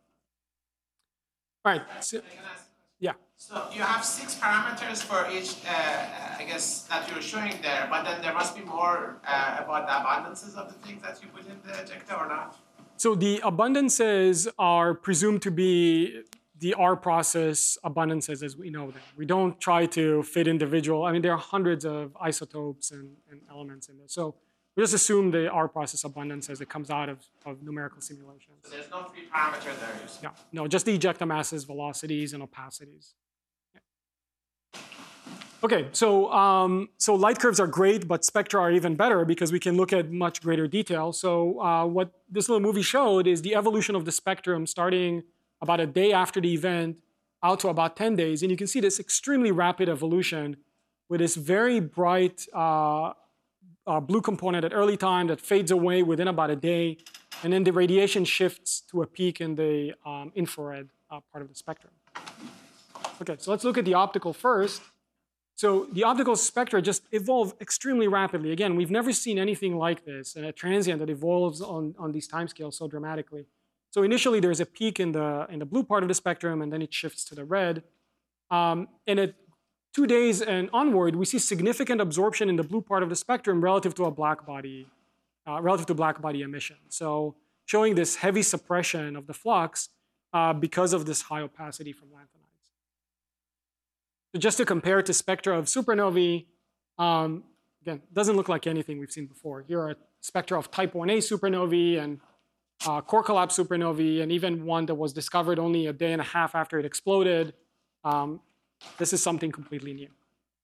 All right. So, yeah. So you have 6 parameters for each, I guess, that you're showing there, but then there must be more about the abundances of the things that you put in the ejecta or not? So the abundances are presumed to be the R process abundances as we know them. We don't try to fit individual, I mean, there are hundreds of isotopes and elements in this. So we just assume the R process abundance as it comes out of numerical simulations. So there's no free parameter there. Yeah, no, just the ejecta masses, velocities, and opacities. Yeah. Okay, so so light curves are great, but spectra are even better because we can look at much greater detail. So what this little movie showed is the evolution of the spectrum starting about a day after the event out to about 10 days. And you can see this extremely rapid evolution with this very bright blue component at early time that fades away within about a day. And then the radiation shifts to a peak in the infrared part of the spectrum. Okay, so let's look at the optical first. So the optical spectra just evolve extremely rapidly. Again, we've never seen anything like this, a transient that evolves on these timescales so dramatically. So initially, there's a peak in the blue part of the spectrum, and then it shifts to the red. And at 2 days and onward, we see significant absorption in the blue part of the spectrum relative to a black body, emission. So showing this heavy suppression of the flux because of this high opacity from lanthanides. So just to compare to spectra of supernovae, again, doesn't look like anything we've seen before. Here are spectra of type 1a supernovae and core collapse supernovae, and even one that was discovered only a day and a half after it exploded. This is something completely new.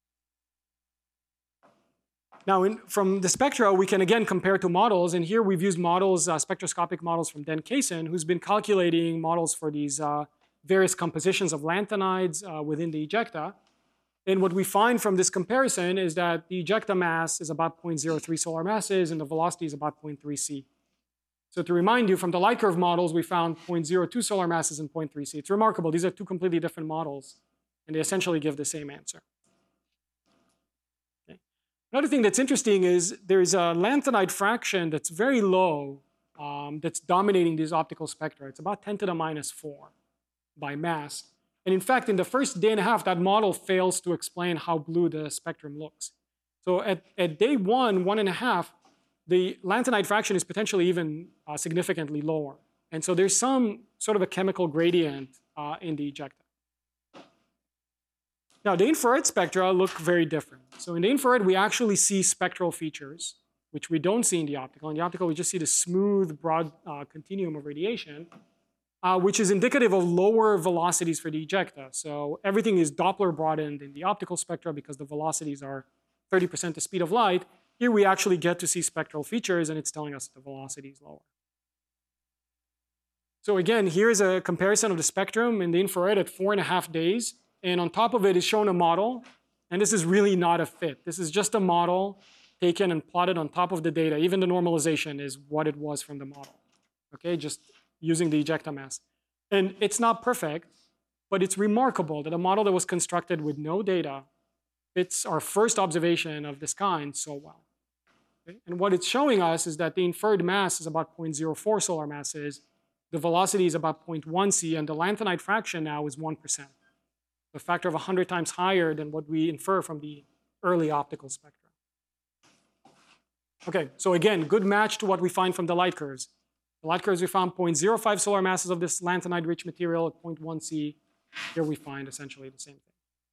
Now, from the spectra, we can again compare to models, and here we've used models, spectroscopic models from Dan Kaysen, who's been calculating models for these various compositions of lanthanides within the ejecta. And what we find from this comparison is that the ejecta mass is about 0.03 solar masses, and the velocity is about 0.3 c. So to remind you, from the light curve models, we found 0.02 solar masses and 0.3 c. It's remarkable. These are 2 completely different models, and they essentially give the same answer. Okay. Another thing that's interesting is there's a lanthanide fraction that's very low that's dominating these optical spectra. It's about 10 to the minus 4 by mass. And in fact, in the first day and a half, that model fails to explain how blue the spectrum looks. So at day 1.5, the lanthanide fraction is potentially even significantly lower. And so there's some sort of a chemical gradient in the ejecta. Now, the infrared spectra look very different. So in the infrared, we actually see spectral features. which we don't see in the optical. In the optical, we just see the smooth, broad continuum of radiation, which is indicative of lower velocities for the ejecta. So everything is Doppler broadened in the optical spectra because the velocities are 30% the speed of light. Here we actually get to see spectral features, and it's telling us the velocity is lower. So again, here's a comparison of the spectrum in the infrared at 4.5 days. And on top of it is shown a model. And this is really not a fit. This is just a model taken and plotted on top of the data. Even the normalization is what it was from the model. Okay, just using the ejecta mass. And it's not perfect, but it's remarkable that a model that was constructed with no data fits our first observation of this kind so well. Okay? And what it's showing us is that the inferred mass is about 0.04 solar masses. The velocity is about 0.1 c, and the lanthanide fraction now is 1%. A factor of 100 times higher than what we infer from the early optical spectra. Okay, so again, good match to what we find from the light curves. The light curves, we found 0.05 solar masses of this lanthanide-rich material at 0.1 c. Here we find essentially the same thing.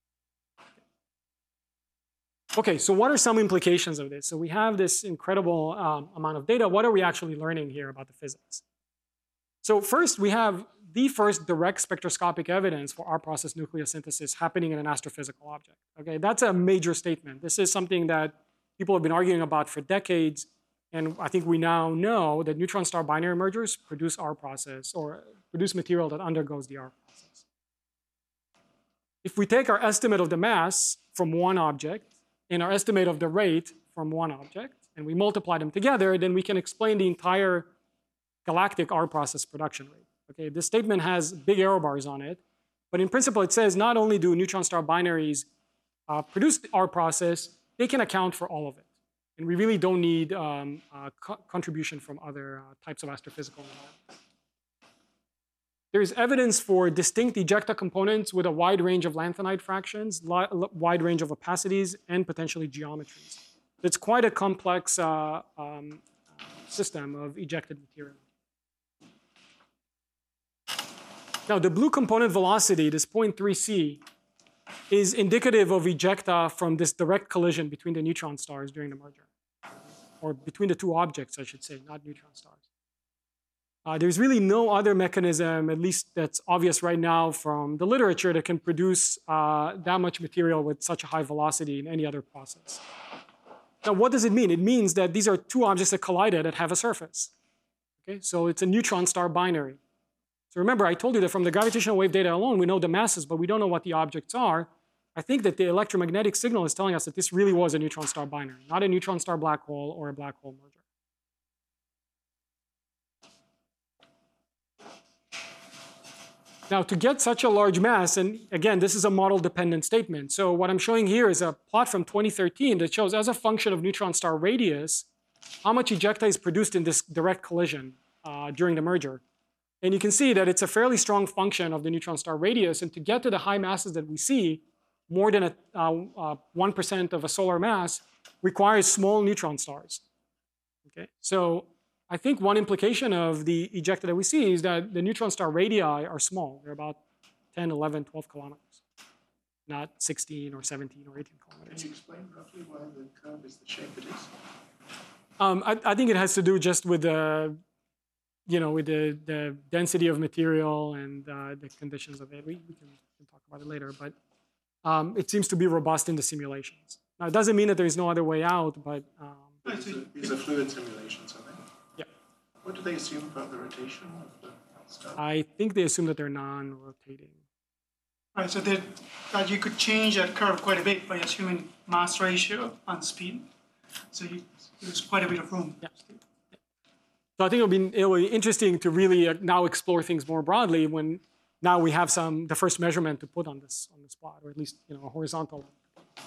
Okay, so what are some implications of this? So we have this incredible amount of data. What are we actually learning here about the physics? So first, we have the first direct spectroscopic evidence for our process nucleosynthesis happening in an astrophysical object. Okay, that's a major statement. This is something that people have been arguing about for decades, and I think we now know that neutron star binary mergers produce our process, or produce material that undergoes the R process. If we take our estimate of the mass from one object and our estimate of the rate from one object, and we multiply them together, then we can explain the entire galactic R process production rate. Okay, this statement has big error bars on it, but in principle it says not only do neutron star binaries produce our process, they can account for all of it. And we really don't need contribution from other types of astrophysical environments. There is evidence for distinct ejecta components with a wide range of lanthanide fractions, wide range of opacities, and potentially geometries. It's quite a complex system of ejected material. Now, the blue component velocity, this 0.3 c, is indicative of ejecta from this direct collision between the neutron stars during the merger. Or between the two objects, I should say, not neutron stars. There's really no other mechanism, at least that's obvious right now from the literature, that can produce that much material with such a high velocity in any other process. Now, what does it mean? It means that these are two objects that collided that have a surface. Okay, so it's a neutron star binary. So remember, I told you that from the gravitational wave data alone, we know the masses, but we don't know what the objects are. I think that the electromagnetic signal is telling us that this really was a neutron star binary, not a neutron star black hole or a black hole merger. Now, to get such a large mass, and again, this is a model-dependent statement. So what I'm showing here is a plot from 2013 that shows, as a function of neutron star radius, how much ejecta is produced in this direct collision during the merger. And you can see that it's a fairly strong function of the neutron star radius. And to get to the high masses that we see, more than 1% of a solar mass requires small neutron stars. Okay, so I think one implication of the ejecta that we see is that the neutron star radii are small. They're about 10, 11, 12 kilometers, not 16 or 17 or 18 kilometers. Can you explain roughly why the curve is the shape it is? I think it has to do just with the, with the density of material and the conditions of it. We can talk about it later, but it seems to be robust in the simulations. Now, it doesn't mean that there is no other way out, but These are fluid simulations, are they? Yeah. What do they assume about the rotation of the star? I think they assume that they're non-rotating. Right, so that you could change that curve quite a bit by assuming mass ratio and speed. So there's quite a bit of room. Yeah. So I think it'll be interesting to really now explore things more broadly when now we have the first measurement to put on this plot, or at least a horizontal one.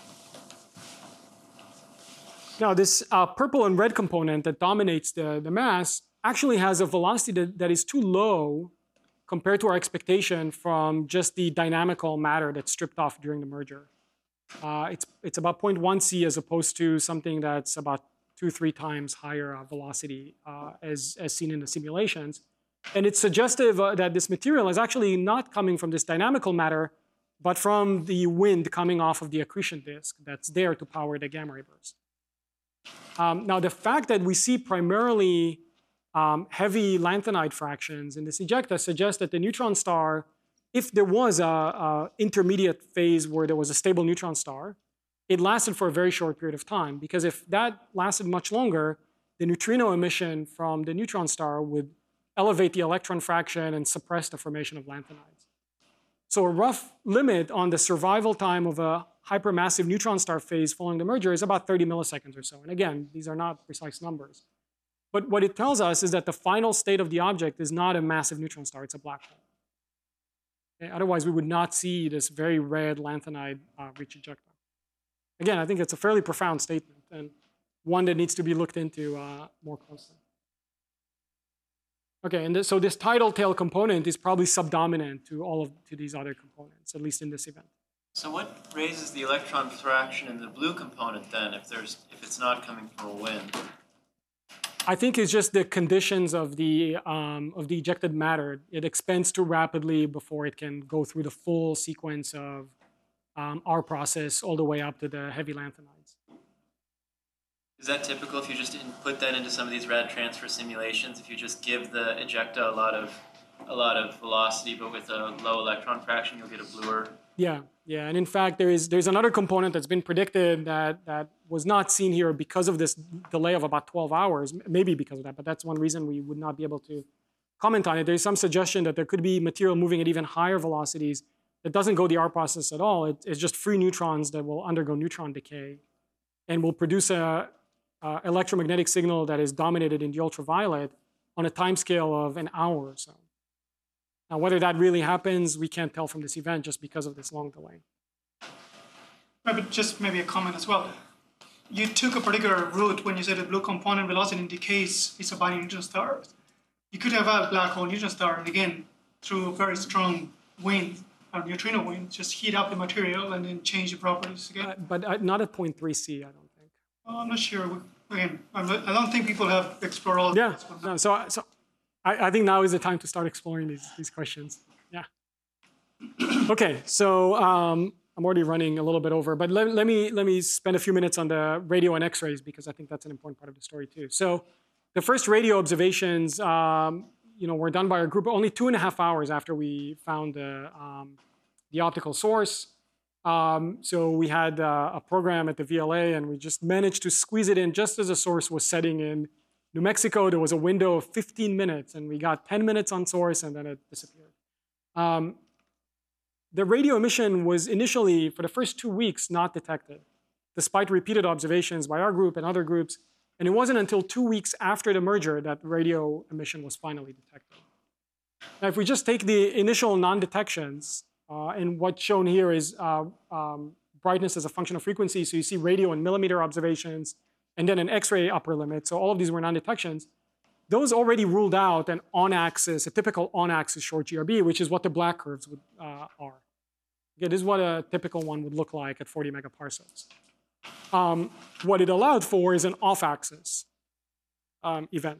Now this purple and red component that dominates the mass actually has a velocity that is too low compared to our expectation from just the dynamical matter that's stripped off during the merger. It's about 0.1 c as opposed to something that's about 2-3 times higher velocity as seen in the simulations. And it's suggestive that this material is actually not coming from this dynamical matter, but from the wind coming off of the accretion disk that's there to power the gamma ray burst. Now, the fact that we see primarily heavy lanthanide fractions in this ejecta suggests that the neutron star, if there was a intermediate phase where there was a stable neutron star, it lasted for a very short period of time, because if that lasted much longer, the neutrino emission from the neutron star would elevate the electron fraction and suppress the formation of lanthanides. So a rough limit on the survival time of a hypermassive neutron star phase following the merger is about 30 milliseconds or so. And again, these are not precise numbers. But what it tells us is that the final state of the object is not a massive neutron star, it's a black hole. Okay? Otherwise, we would not see this very red lanthanide rich ejecta. Again, I think it's a fairly profound statement and one that needs to be looked into more closely. Okay, and so this tidal tail component is probably subdominant to these other components, at least in this event. So what raises the electron fraction in the blue component then, if it's not coming from a wind? I think it's just the conditions of the ejected matter. It expands too rapidly before it can go through the full sequence of our process all the way up to the heavy lanthanides. Is that typical if you just put that into some of these rad transfer simulations? If you just give the ejecta a lot of velocity, but with a low electron fraction, you'll get a bluer. Yeah, and in fact, there's another component that's been predicted that was not seen here because of this delay of about 12 hours, maybe because of that, but that's one reason we would not be able to comment on it. There's some suggestion that there could be material moving at even higher velocities that doesn't go the R process at all. It's just free neutrons that will undergo neutron decay and will produce a electromagnetic signal that is dominated in the ultraviolet on a time scale of an hour or so. Now, whether that really happens, we can't tell from this event just because of this long delay. Right, but just maybe a comment as well. You took a particular route when you said the blue component velocity in decays is a binary neutron star. You could have a black hole neutron star, and again, through a very strong wind, a neutrino wind, just heat up the material and then change the properties again. But not at 0.3C, I don't think. Well, I'm not sure. Again, I don't think people have explored all Yeah, this. no, so I think now is the time to start exploring these questions. Yeah. Okay, so I'm already running a little bit over, but let me spend a few minutes on the radio and X-rays because I think that's an important part of the story too. So the first radio observations, were done by our group only 2.5 hours after we found the optical source. So we had a program at the VLA, and we just managed to squeeze it in just as the source was setting in New Mexico. There was a window of 15 minutes, and we got 10 minutes on source, and then it disappeared. The radio emission was initially, for the first 2 weeks, not detected, despite repeated observations by our group and other groups. And it wasn't until 2 weeks after the merger that radio emission was finally detected. Now, if we just take the initial non-detections, and what's shown here is brightness as a function of frequency. So you see radio and millimeter observations, and then an X-ray upper limit. So all of these were non-detections. Those already ruled out an on-axis, a typical on-axis short GRB, which is what the black curves are. Okay, this is what a typical one would look like at 40 megaparsecs. What it allowed for is an off-axis event.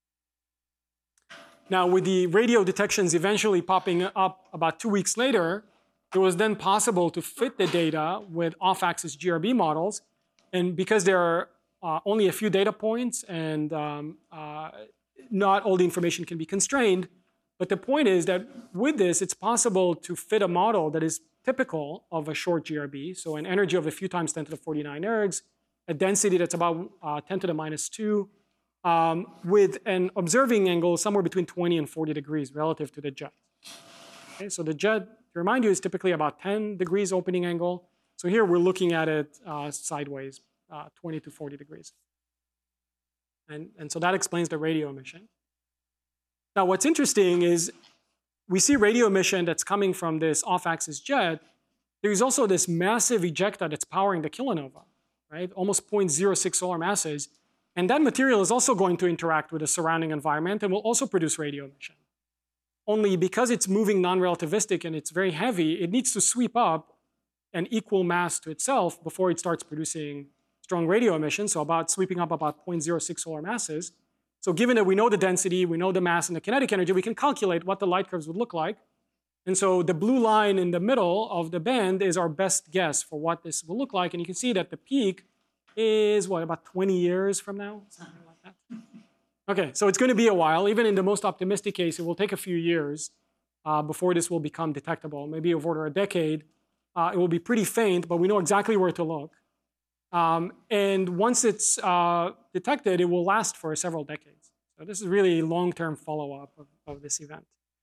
Now, with the radio detections eventually popping up about 2 weeks later, it was then possible to fit the data with off-axis GRB models. And because there are only a few data points and not all the information can be constrained, but the point is that with this, it's possible to fit a model that is typical of a short GRB, so an energy of a few times 10 to the 49 ergs, a density that's about 10 to the minus 2, with an observing angle somewhere between 20 and 40 degrees relative to the jet. Okay, so the jet, to remind you, is typically about 10 degrees opening angle. So here we're looking at it sideways, 20 to 40 degrees. And so that explains the radio emission. Now, what's interesting is we see radio emission that's coming from this off-axis jet. There's also this massive ejecta that's powering the kilonova, right? Almost 0.06 solar masses. And that material is also going to interact with the surrounding environment and will also produce radio emission. Only because it's moving non-relativistic and it's very heavy, it needs to sweep up an equal mass to itself before it starts producing strong radio emission, so sweeping up about 0.06 solar masses. So given that we know the density, we know the mass and the kinetic energy, we can calculate what the light curves would look like. And so the blue line in the middle of the band is our best guess for what this will look like. And you can see that the peak is what, about 20 years from now? Something like that. Okay, so it's going to be a while. Even in the most optimistic case, it will take a few years before this will become detectable. Maybe over a decade. It will be pretty faint, but we know exactly where to look. And once it's detected, it will last for several decades. So this is really long-term follow-up of this event.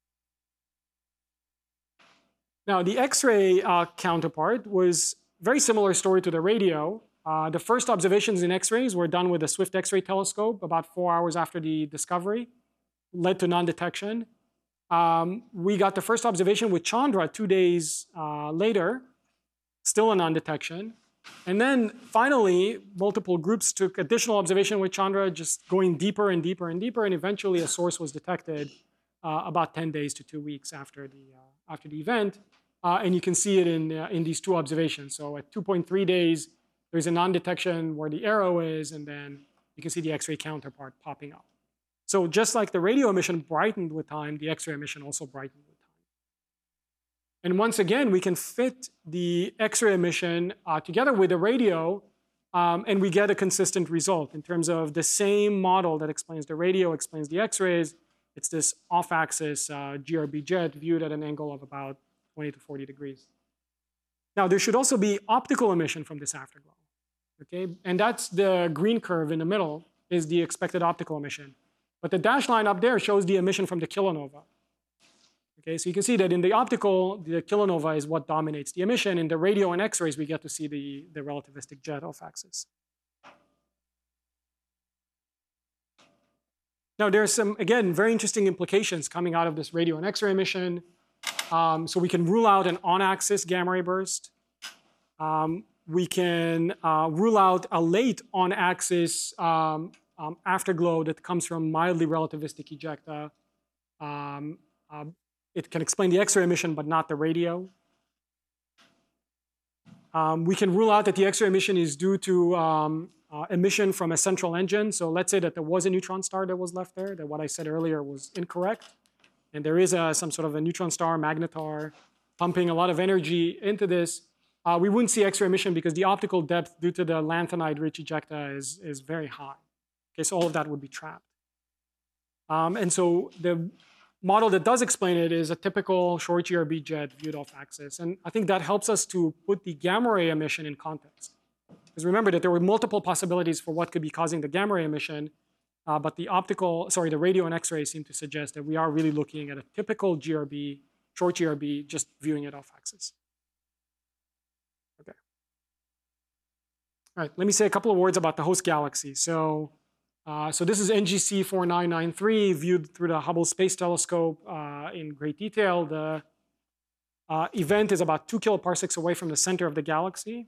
Now, the X-ray counterpart was very similar story to the radio. The first observations in X-rays were done with the Swift X-ray telescope about 4 hours after the discovery, led to non-detection. We got the first observation with Chandra 2 days later, still a non-detection. And then finally, multiple groups took additional observation with Chandra, just going deeper and deeper and deeper, and eventually a source was detected about 10 days to 2 weeks after the event. And you can see it in these two observations. So at 2.3 days, there's a non-detection where the arrow is, and then you can see the X-ray counterpart popping up. So just like the radio emission brightened with time, the X-ray emission also brightened with time. And once again, we can fit the X-ray emission together with the radio, and we get a consistent result in terms of the same model that explains the radio, explains the X-rays. It's this off-axis GRB jet viewed at an angle of about 20 to 40 degrees. Now, there should also be optical emission from this afterglow. Okay? And that's the green curve in the middle is the expected optical emission. But the dashed line up there shows the emission from the kilonova. Okay, so you can see that in the optical, the kilonova is what dominates the emission. In the radio and X-rays, we get to see the relativistic jet off-axis. Now, there's some, again, very interesting implications coming out of this radio and X-ray emission. So we can rule out an on-axis gamma ray burst. We can rule out a late on-axis afterglow that comes from mildly relativistic ejecta. It can explain the X-ray emission, but not the radio. We can rule out that the X-ray emission is due to emission from a central engine. So let's say that there was a neutron star that was left there, that what I said earlier was incorrect. And there is some sort of a neutron star magnetar pumping a lot of energy into this. We wouldn't see X-ray emission because the optical depth due to the lanthanide-rich ejecta is very high. Okay, so all of that would be trapped. And so the model that does explain it is a typical short GRB jet viewed off axis. And I think that helps us to put the gamma ray emission in context. Because remember that there were multiple possibilities for what could be causing the gamma ray emission, but the radio and X-ray seem to suggest that we are really looking at a typical GRB, short GRB, just viewing it off axis. Okay. All right, let me say a couple of words about the host galaxy. So this is NGC 4993 viewed through the Hubble Space Telescope in great detail. The event is about 2 kiloparsecs away from the center of the galaxy.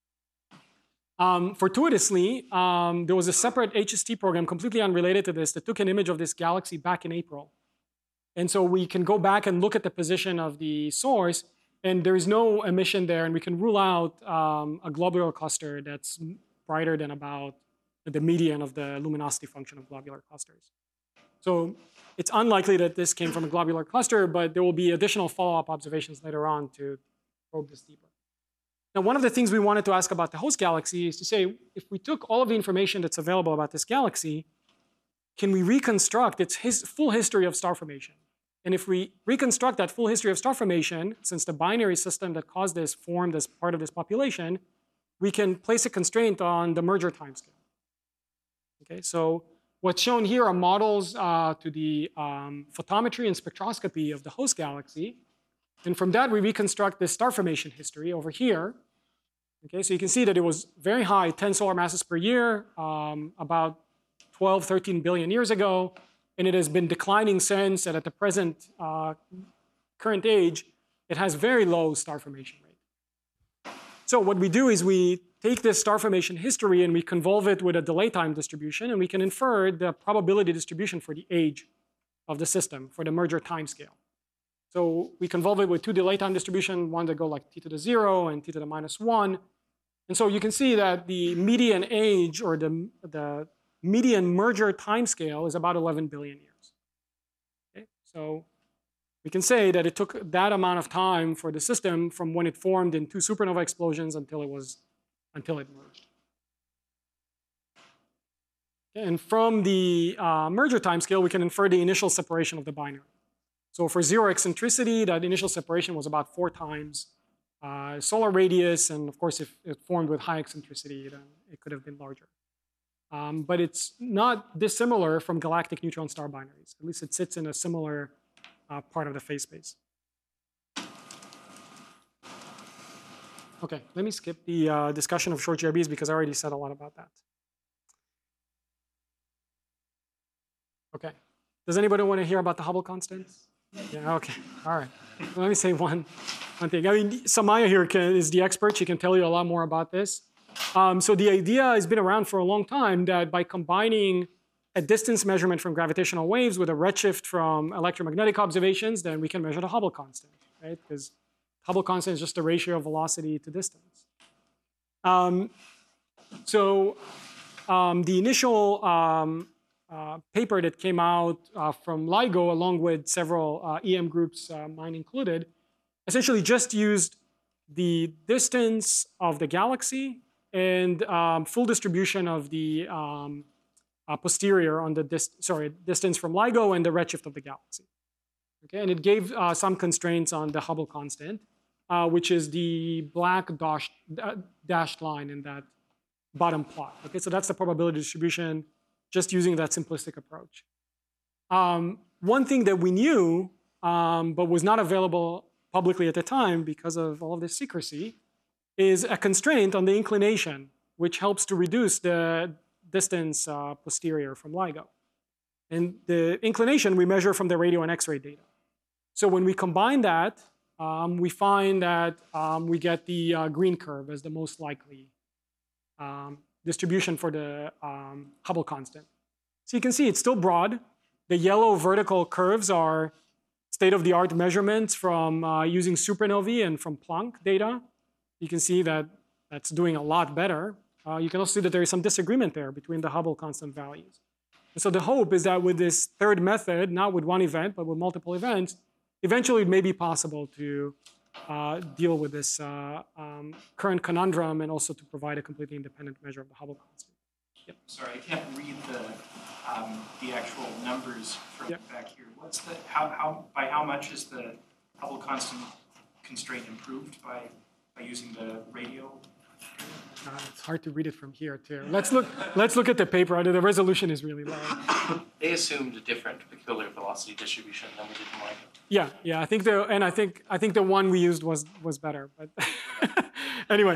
Fortuitously, there was a separate HST program completely unrelated to this that took an image of this galaxy back in April. And so we can go back and look at the position of the source, and there is no emission there, and we can rule out a globular cluster that's brighter than about the median of the luminosity function of globular clusters. So it's unlikely that this came from a globular cluster, but there will be additional follow-up observations later on to probe this deeper. Now, one of the things we wanted to ask about the host galaxy is to say, if we took all of the information that's available about this galaxy, can we reconstruct its full history of star formation? And if we reconstruct that full history of star formation, since the binary system that caused this formed as part of this population, we can place a constraint on the merger timescale. Okay, so what's shown here are models to the photometry and spectroscopy of the host galaxy. And from that, we reconstruct this star formation history over here. Okay, so you can see that it was very high, 10 solar masses per year, about 12, 13 billion years ago. And it has been declining since, and at the present current age, it has very low star formation rate. So what we do is we take this star formation history and we convolve it with a delay time distribution, and we can infer the probability distribution for the age of the system, for the merger timescale. So we convolve it with two delay time distribution, one that go like t to the 0 and t to the -1. And so you can see that the median age or the median merger timescale is about 11 billion years. Okay? So we can say that it took that amount of time for the system from when it formed in 2 supernova explosions until it merged. And from the merger timescale, we can infer the initial separation of the binary. So for 0 eccentricity, that initial separation was about 4 times solar radius. And of course, if it formed with high eccentricity, then it could have been larger. But it's not dissimilar from galactic neutron star binaries. At least it sits in a similar part of the phase space. OK, let me skip the discussion of short GRBs because I already said a lot about that. OK, does anybody want to hear about the Hubble constant? Yeah, OK, all right. Well, let me say one thing. I mean, Samaya here is the expert. She can tell you a lot more about this. So the idea has been around for a long time that by combining a distance measurement from gravitational waves with a redshift from electromagnetic observations, then we can measure the Hubble constant, right? Because Hubble constant is just the ratio of velocity to distance. The initial paper that came out from LIGO, along with several EM groups, mine included, essentially just used the distance of the galaxy and full distribution of the posterior on the distance from LIGO and the redshift of the galaxy. Okay, and it gave some constraints on the Hubble constant, which is the black dashed line in that bottom plot. Okay, so that's the probability distribution just using that simplistic approach. One thing that we knew, but was not available publicly at the time because of all of this secrecy, is a constraint on the inclination, which helps to reduce the distance posterior from LIGO. And the inclination we measure from the radio and X-ray data. So when we combine that, we find that we get the green curve as the most likely distribution for the Hubble constant. So you can see it's still broad. The yellow vertical curves are state-of-the-art measurements from using supernovae and from Planck data. You can see that that's doing a lot better. You can also see that there is some disagreement there between the Hubble constant values. And so the hope is that with this third method, not with one event, but with multiple events, eventually it may be possible to deal with this current conundrum and also to provide a completely independent measure of the Hubble constant. Yep. Sorry, I can't read the actual numbers from back here. What's the by how much is the Hubble constant constraint improved by using the radio? It's hard to read it from here too. Let's look at the paper. The resolution is really low. They assumed a different peculiar velocity distribution than we did in LIGO. Yeah. I think the one we used was better. But anyway,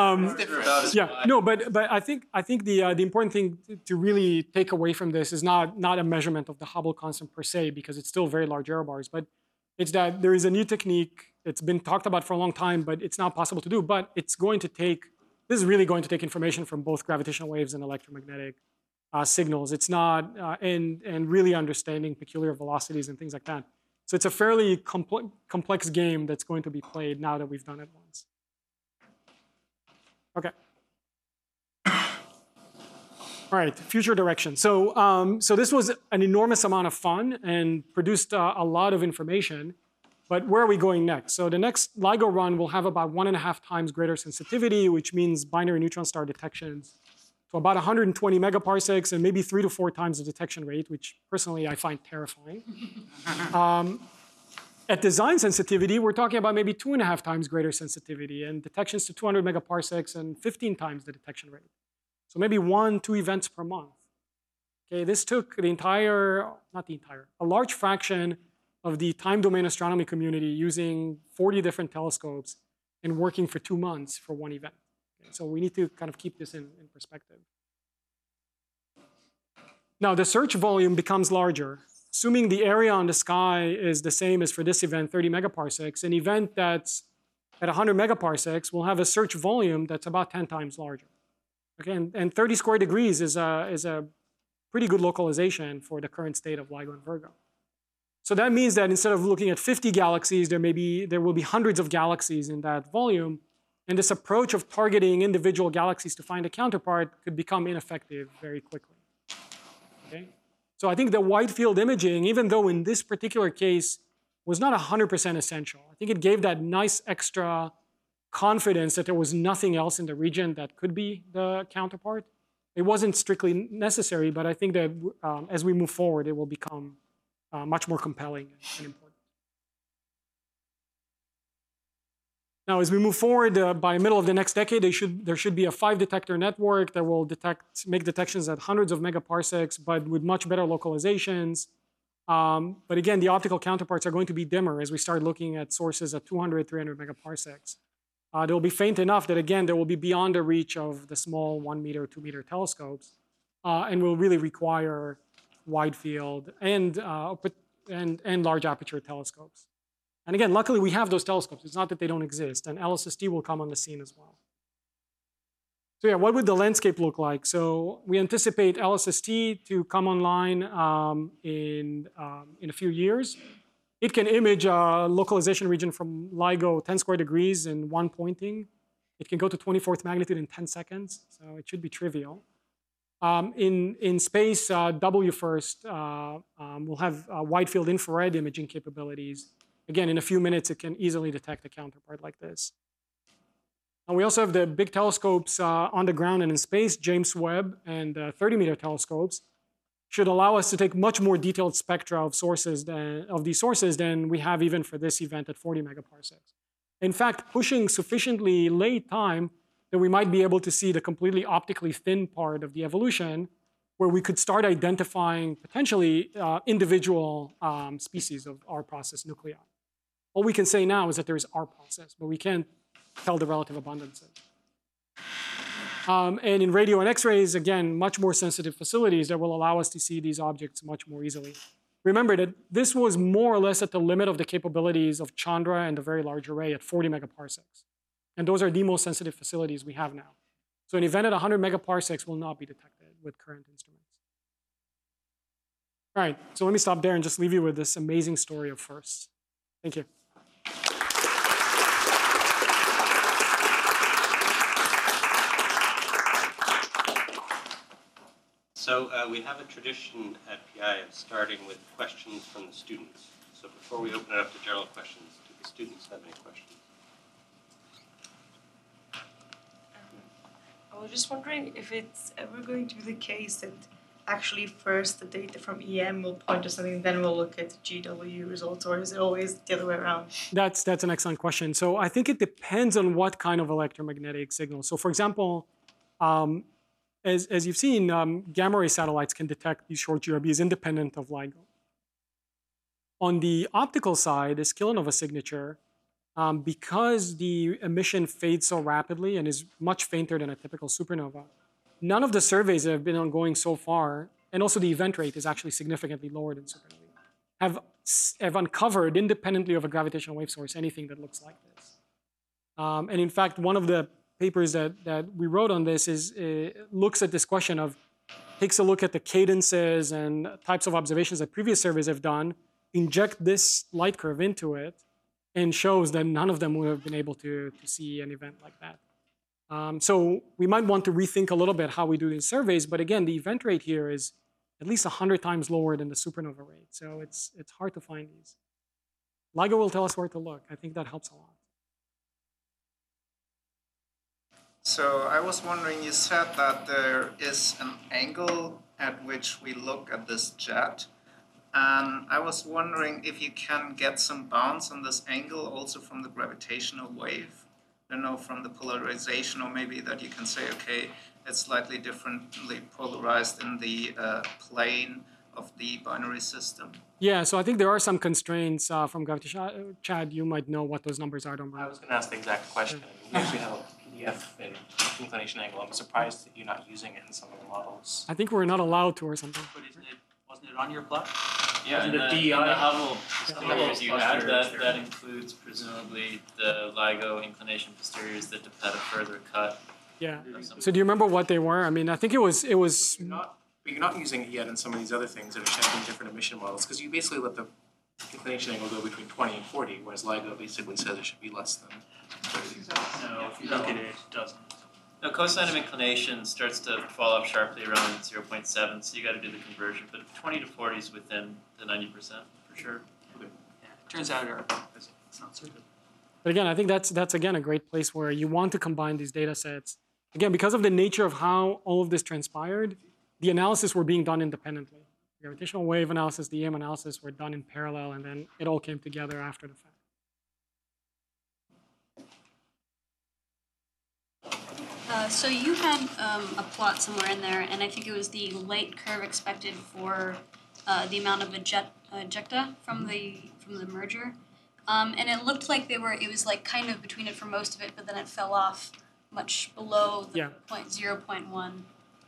but I think the important thing to really take away from this is not a measurement of the Hubble constant per se, because it's still very large error bars, but it's that there is a new technique. It's been talked about for a long time, but it's not possible to do. But this is really going to take information from both gravitational waves and electromagnetic signals. It's not, and really understanding peculiar velocities and things like that. So it's a fairly complex game that's going to be played now that we've done it once. OK. All right, future direction. So this was an enormous amount of fun and produced a lot of information. But where are we going next? So the next LIGO run will have about 1.5 times greater sensitivity, which means binary neutron star detections to about 120 megaparsecs and maybe 3 to 4 times the detection rate, which personally I find terrifying. At design sensitivity, we're talking about maybe 2.5 times greater sensitivity and detections to 200 megaparsecs and 15 times the detection rate. So maybe 1-2 events per month. Okay, this took a large fraction of the time domain astronomy community using 40 different telescopes and working for 2 months for one event. Okay, so we need to kind of keep this in perspective. Now the search volume becomes larger. Assuming the area on the sky is the same as for this event, 30 megaparsecs, an event that's at 100 megaparsecs will have a search volume that's about 10 times larger. Okay, and 30 square degrees is a pretty good localization for the current state of LIGO and Virgo. So that means that instead of looking at 50 galaxies, there will be hundreds of galaxies in that volume. And this approach of targeting individual galaxies to find a counterpart could become ineffective very quickly. Okay? So I think the wide field imaging, even though in this particular case was not 100% essential, I think it gave that nice extra confidence that there was nothing else in the region that could be the counterpart. It wasn't strictly necessary, but I think that as we move forward, it will become much more compelling and important. Now, as we move forward, by middle of the next decade, there should be a 5-detector network that will make detections at hundreds of megaparsecs, but with much better localizations. But again, the optical counterparts are going to be dimmer as we start looking at sources at 200, 300 megaparsecs. They'll be faint enough that, again, they will be beyond the reach of the small 1 meter, 2 meter telescopes, and will really require wide field and large aperture telescopes. And again, luckily, we have those telescopes. It's not that they don't exist, and LSST will come on the scene as well. So yeah, what would the landscape look like? So we anticipate LSST to come online in a few years. It can image a localization region from LIGO 10 square degrees in one pointing. It can go to 24th magnitude in 10 seconds, so it should be trivial. In space, WFIRST will have wide field infrared imaging capabilities. Again, in a few minutes, it can easily detect a counterpart like this. And we also have the big telescopes on the ground and in space, James Webb and 30-meter telescopes, should allow us to take much more detailed spectra of these sources than we have even for this event at 40 megaparsecs. In fact, pushing sufficiently late time that we might be able to see the completely optically thin part of the evolution, where we could start identifying potentially individual species of our process nuclei. All we can say now is that there is our process, but we can't tell the relative abundances. And in radio and X-rays, again, much more sensitive facilities that will allow us to see these objects much more easily. Remember that this was more or less at the limit of the capabilities of Chandra and the Very Large Array at 40 megaparsecs. And those are the most sensitive facilities we have now. So an event at 100 megaparsecs will not be detected with current instruments. All right, so let me stop there and just leave you with this amazing story of FIRST. Thank you. So we have a tradition at PI of starting with questions from the students. So before we open it up to general questions, do the students have any questions? I was just wondering if it's ever going to be the case that actually first the data from EM will point to something, then we'll look at GW results, or is it always the other way around? That's an excellent question. So I think it depends on what kind of electromagnetic signal. So for example, as you've seen, gamma ray satellites can detect these short GRBs independent of LIGO. On the optical side, this kilonova signature, because the emission fades so rapidly and is much fainter than a typical supernova, none of the surveys that have been ongoing so far, and also the event rate is actually significantly lower than supernovae, have uncovered, independently of a gravitational wave source, anything that looks like this. And in fact, one of the papers that we wrote on this looks at this question of, takes a look at the cadences and types of observations that previous surveys have done, inject this light curve into it, and shows that none of them would have been able to see an event like that. So we might want to rethink a little bit how we do these surveys, but again, the event rate here is at least 100 times lower than the supernova rate, so it's hard to find these. LIGO will tell us where to look. I think that helps a lot. So I was wondering, you said that there is an angle at which we look at this jet, and I was wondering if you can get some bounds on this angle also from the gravitational wave. I don't know, from the polarization, or maybe that you can say, okay, it's slightly differently polarized in the plane of the binary system. Yeah, so I think there are some constraints from gravitation. Chad, you might know what those numbers are. I was going to ask the exact question. We actually have a PDF and inclination angle. I'm surprised that you're not using it in some of the models. I think we're not allowed to or something. But wasn't it on your plot? Yeah, in the Hubble posteriors you had, that includes presumably the LIGO inclination posteriors that had a further cut. Yeah. So do you remember what they were? I mean, I think it was. You're not using it yet in some of these other things that are checking different emission models, because you basically let the inclination angle go between 20 and 40, whereas LIGO basically says it should be less than 30. No, if you look at it, it doesn't. No, cosine of inclination starts to fall off sharply around 0.7, so you got to do the conversion. But 20 to 40 is within the 90% for sure. Yeah, it turns out it's not certain. But again, I think that's again a great place where you want to combine these data sets again, because of the nature of how all of this transpired, the analysis were being done independently. The gravitational wave analysis, the EM analysis were done in parallel, and then it all came together after the fact. So you had a plot somewhere in there, and I think it was the light curve expected for the amount of ejecta from the merger, and it looked like it was like kind of between it for most of it, but then it fell off much below the 0.01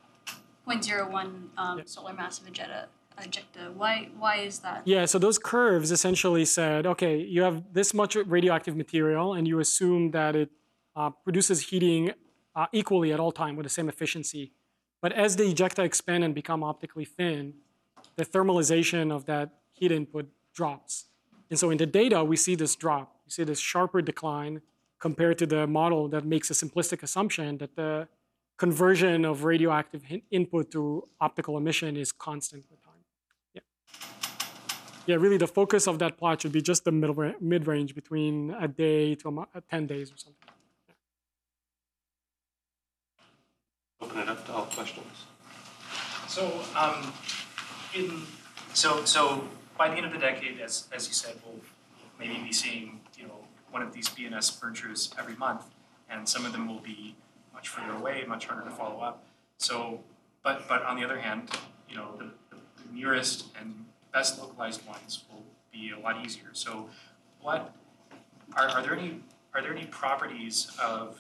solar mass of ejecta. Why is that? Yeah, so those curves essentially said, okay, you have this much radioactive material, and you assume that it produces heating equally at all time with the same efficiency. But as the ejecta expand and become optically thin, the thermalization of that heat input drops. And so in the data, we see this drop. We see this sharper decline compared to the model that makes a simplistic assumption that the conversion of radioactive input to optical emission is constant with time. Yeah, really the focus of that plot should be just the mid-range between a day to 10 days or something. Open it up to all questions. So, so by the end of the decade, as you said, we'll maybe be seeing one of these BNS mergers every month, and some of them will be much further away, much harder to follow up. So, but on the other hand, the nearest and best localized ones will be a lot easier. So, what are there any properties of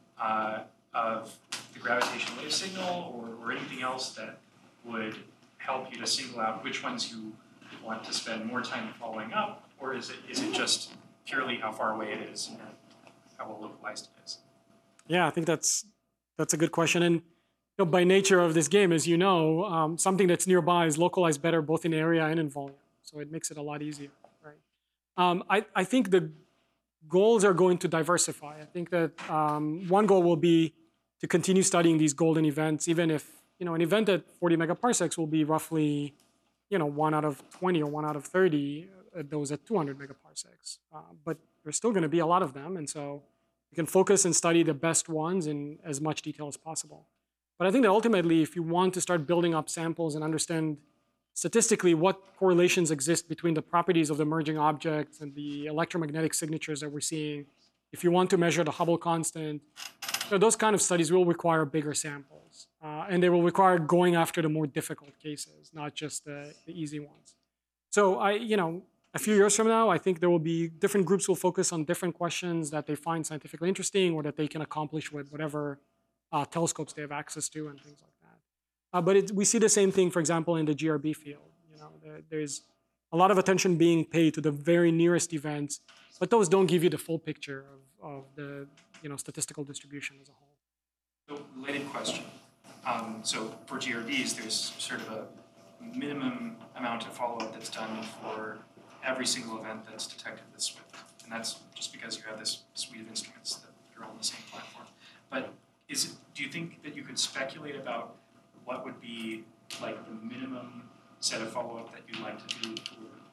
the gravitational wave signal or anything else that would help you to single out which ones you want to spend more time following up, or is it just purely how far away it is and how well localized it is? Yeah, I think that's a good question. And by nature of this game, as you know, something that's nearby is localized better both in area and in volume. So it makes it a lot easier, right? I think the goals are going to diversify. I think that one goal will be to continue studying these golden events, even if an event at 40 megaparsecs will be roughly 1 out of 20 or 1 out of 30, those at 200 megaparsecs. But there's still going to be a lot of them, and so you can focus and study the best ones in as much detail as possible. But I think that ultimately, if you want to start building up samples and understand statistically what correlations exist between the properties of the merging objects and the electromagnetic signatures that we're seeing, if you want to measure the Hubble constant, those kind of studies will require bigger samples. And they will require going after the more difficult cases, not just the easy ones. So a few years from now, I think there will be different groups will focus on different questions that they find scientifically interesting or that they can accomplish with whatever telescopes they have access to and things like that. But we see the same thing, for example, in the GRB field. There's a lot of attention being paid to the very nearest events, but those don't give you the full picture of the statistical distribution as a whole. So, related question. So for GRBs, there's sort of a minimum amount of follow-up that's done for every single event that's detected this swift. And that's just because you have this suite of instruments that are all on the same platform. But do you think that you could speculate about what would be like the minimum set of follow-up that you'd like to do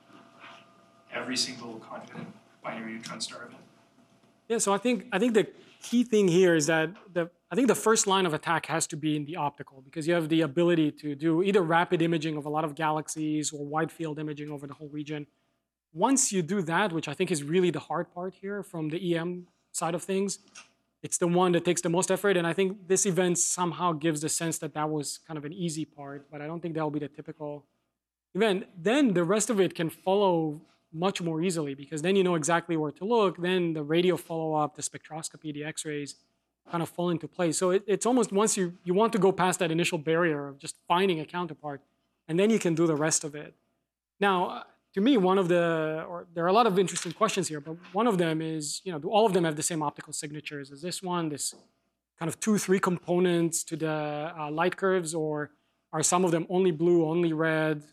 for every single confident binary neutron star event? Yeah, so I think the key thing here is that I think the first line of attack has to be in the optical, because you have the ability to do either rapid imaging of a lot of galaxies or wide field imaging over the whole region. Once you do that, which I think is really the hard part here from the EM side of things, it's the one that takes the most effort. And I think this event somehow gives the sense that that was kind of an easy part, but I don't think that will be the typical event. Then the rest of it can follow much more easily, because then you know exactly where to look. Then the radio follow-up, the spectroscopy, the X-rays kind of fall into place. So it's almost once you want to go past that initial barrier of just finding a counterpart, and then you can do the rest of it. Now, to me, there are a lot of interesting questions here, but one of them is, do all of them have the same optical signatures as this one, this kind of 2-3 components to the light curves, or are some of them only blue, only red?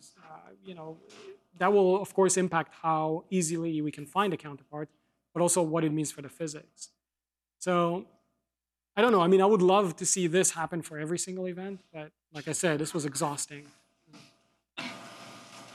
That will, of course, impact how easily we can find a counterpart, but also what it means for the physics. So I don't know. I mean, I would love to see this happen for every single event, but like I said, this was exhausting.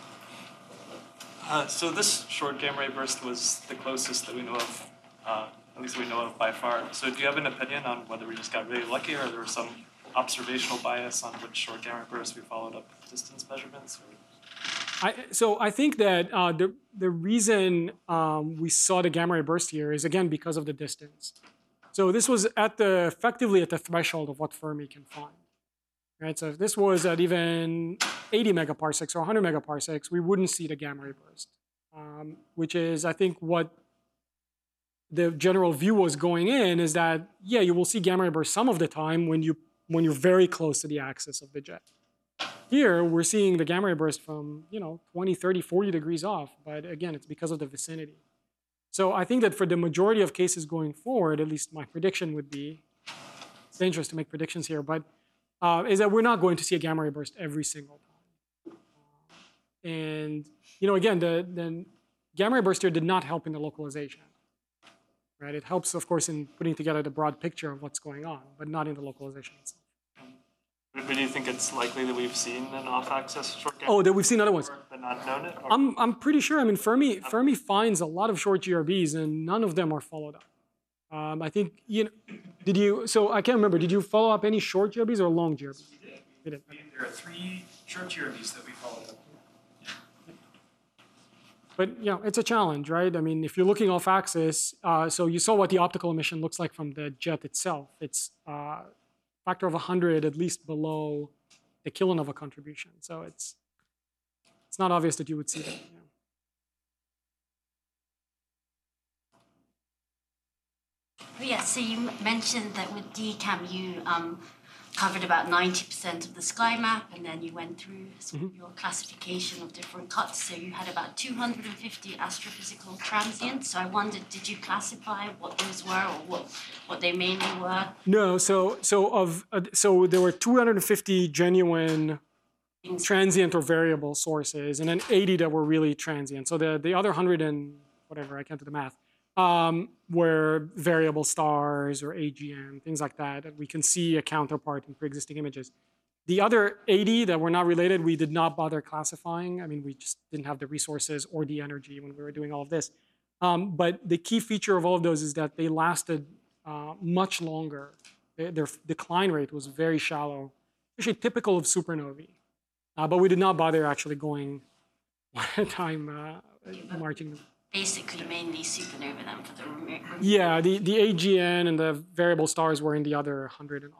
So this short gamma ray burst was the closest that we know of at least we know of by far. So do you have an opinion on whether we just got really lucky, or there was some observational bias on which short gamma bursts we followed up with distance measurements? So I think that the reason we saw the gamma ray burst here is, again, because of the distance. So this was effectively at the threshold of what Fermi can find. Right? So if this was at even 80 megaparsecs or 100 megaparsecs, we wouldn't see the gamma ray burst, which is, I think, what the general view was going in, is that, yeah, you will see gamma ray burst some of the time when you're very close to the axis of the jet. Here, we're seeing the gamma ray burst from 20, 30, 40 degrees off, but again, it's because of the vicinity. So I think that for the majority of cases going forward, at least my prediction would be, it's dangerous to make predictions here, but is that we're not going to see a gamma ray burst every single time. And again, the gamma ray burst here did not help in the localization. Right? It helps, of course, in putting together the broad picture of what's going on, but not in the localization itself. But do you think it's likely that we've seen an off-axis short gamma? That we've seen other ones. But not known it? I'm pretty sure. I mean, Fermi finds a lot of short GRBs, and none of them are followed up. I think did you? So I can't remember. Did you follow up any short GRBs or long GRBs? We did. There are 3 short GRBs that we followed up. But it's a challenge, right? I mean, if you're looking off axis, so you saw what the optical emission looks like from the jet itself. It's factor of 100 at least below the kilonova contribution. So it's not obvious that you would see that. Yeah, so you mentioned that with DCAM you covered about 90% of the sky map, and then you went through your classification of different cuts. So you had about 250 astrophysical transients. So I wondered, did you classify what those were, or what they mainly were? No. So there were 250 genuine transient or variable sources, and then 80 that were really transient. So the other 100 and whatever, I can't do the math, were variable stars or AGN, things like that. We can see a counterpart in pre-existing images. The other 80 that were not related, we did not bother classifying. I mean, we just didn't have the resources or the energy when we were doing all of this. But the key feature of all of those is that they lasted much longer. Their decline rate was very shallow, actually typical of supernovae. But we did not bother actually going one at a time marching them. Basically, mainly supernova then for the remote. Yeah, the AGN and the variable stars were in the other 100 and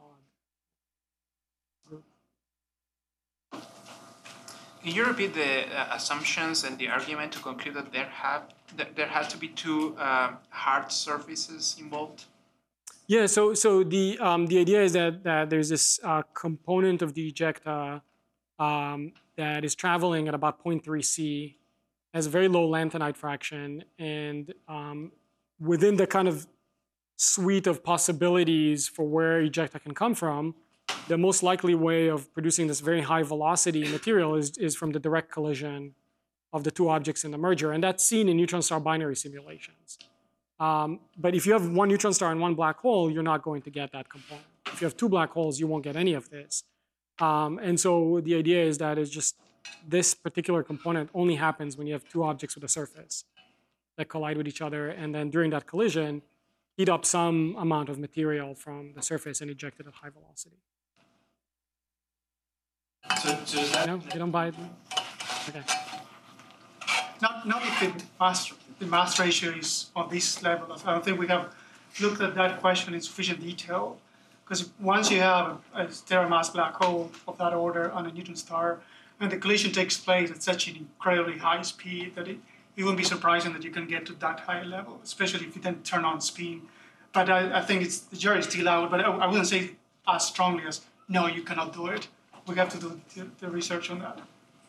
odd. Can you repeat the assumptions and the argument to conclude that there has to be 2 hard surfaces involved? Yeah, so the idea is that there's this component of the ejecta that is traveling at about 0.3 C, has a very low lanthanide fraction, and within the kind of suite of possibilities for where ejecta can come from, the most likely way of producing this very high velocity material is from the direct collision of the 2 objects in the merger, and that's seen in neutron star binary simulations. But if you have 1 neutron star and 1 black hole, you're not going to get that component. If you have 2 black holes, you won't get any of this. And so the idea is that it's just this particular component only happens when you have 2 objects with a surface that collide with each other, and then during that collision, heat up some amount of material from the surface and eject it at high velocity. So is that... No, you don't buy it? Okay. Not if the mass ratio is on this level. I don't think we have looked at that question in sufficient detail, because once you have a stellar mass black hole of that order on a neutron star, and the collision takes place at such an incredibly high speed that it wouldn't be surprising that you can get to that high level, especially if you then turn on spin. But I think the jury is still out, but I wouldn't say as strongly as, no, you cannot do it. We have to do the research on that.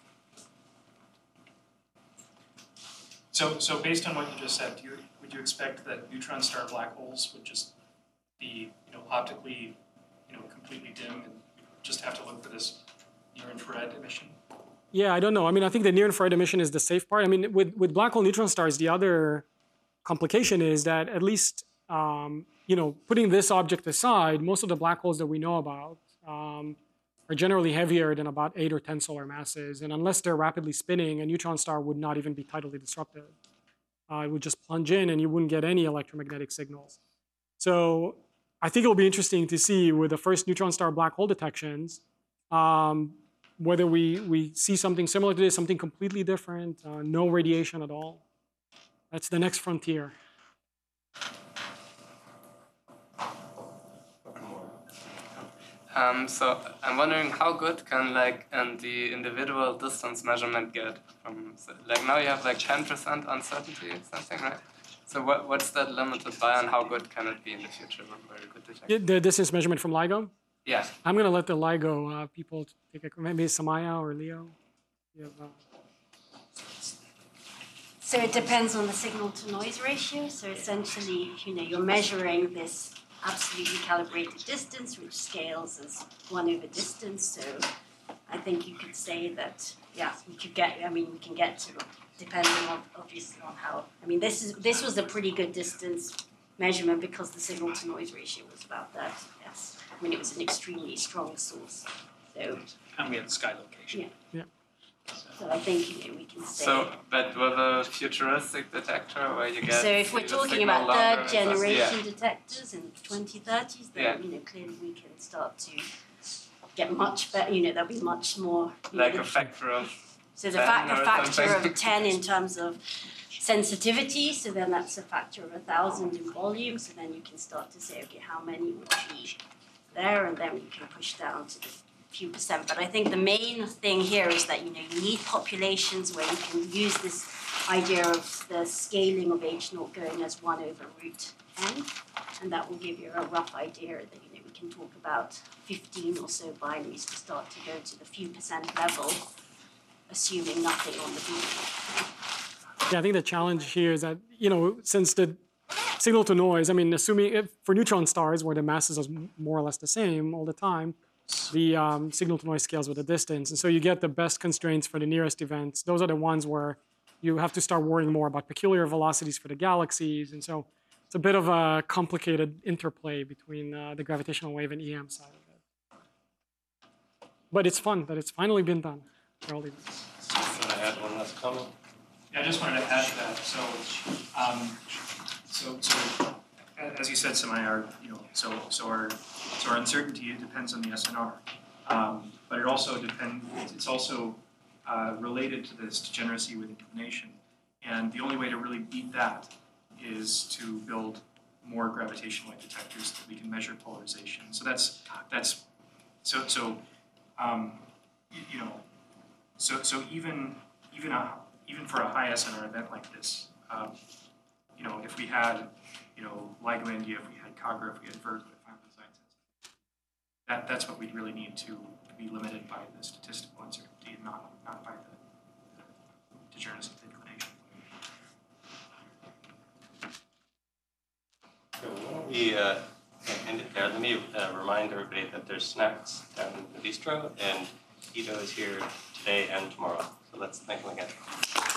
So based on what you just said, would you expect that neutron star black holes would just be optically completely dim, and just have to look for this near-infrared emission? Yeah, I don't know. I mean, I think the near-infrared emission is the safe part. I mean, with black hole neutron stars, the other complication is that at least, putting this object aside, most of the black holes that we know about are generally heavier than about 8 or 10 solar masses. And unless they're rapidly spinning, a neutron star would not even be tidally disruptive. It would just plunge in and you wouldn't get any electromagnetic signals. So I think it'll be interesting to see with the first neutron star black hole detections, whether we see something similar to this, something completely different, no radiation at all. That's the next frontier. So I'm wondering how good can the individual distance measurement get from, like now you have like 10% uncertainty or something, right? So what's that limited by, and how good can it be in the future? Very good detection. The distance measurement from LIGO? Yeah. I'm going to let the LIGO people take a, maybe Samaya or Leo. You have, So it depends on the signal to noise ratio. So essentially, you're measuring this absolutely calibrated distance, which scales as 1 over distance. So I think you could say that, yeah, we can get to, depending on, obviously, on how, this was a pretty good distance measurement because the signal to noise ratio was about that, yes. It was an extremely strong source. So, and we had sky location. Yeah. So I think we can say. So, but with a futuristic detector where you get. So if we're talking about third generation detectors in the 2030s, then clearly we can start to get much better. There'll be much more. Like a factor of. So the factor of 10 in terms of sensitivity. So then that's a factor of 1,000 in volume. So then you can start to say, okay, how many would be there, and then you can push down to the few percent. But I think the main thing here is that you need populations where you can use this idea of the scaling of H0 going as 1 over root n, and that will give you a rough idea that we can talk about 15 or so binaries to start to go to the few percent level, assuming nothing on the beam. Yeah, I think the challenge here is that since the signal to noise, assuming for neutron stars where the masses are more or less the same all the time, the signal to noise scales with the distance. And so you get the best constraints for the nearest events. Those are the ones where you have to start worrying more about peculiar velocities for the galaxies. And so it's a bit of a complicated interplay between the gravitational wave and EM side of it. But it's fun that it's finally been done for all these. Want to add one last comment? Yeah, I just wanted to add to that. So as you said, Samaya, our uncertainty, it depends on the SNR, but it also depends. It's also related to this degeneracy with inclination, and the only way to really beat that is to build more gravitational wave detectors that we can measure polarization. So even for a high SNR event like this, if we had LIGO India, if we had Kagra, if we had Virgo, that's what we'd really need to be limited by the statistical uncertainty and not by the degeneracy of inclination. So why don't we end it there? Let me remind everybody that there's snacks down in the bistro, and Guido is here today and tomorrow. So let's thank him again.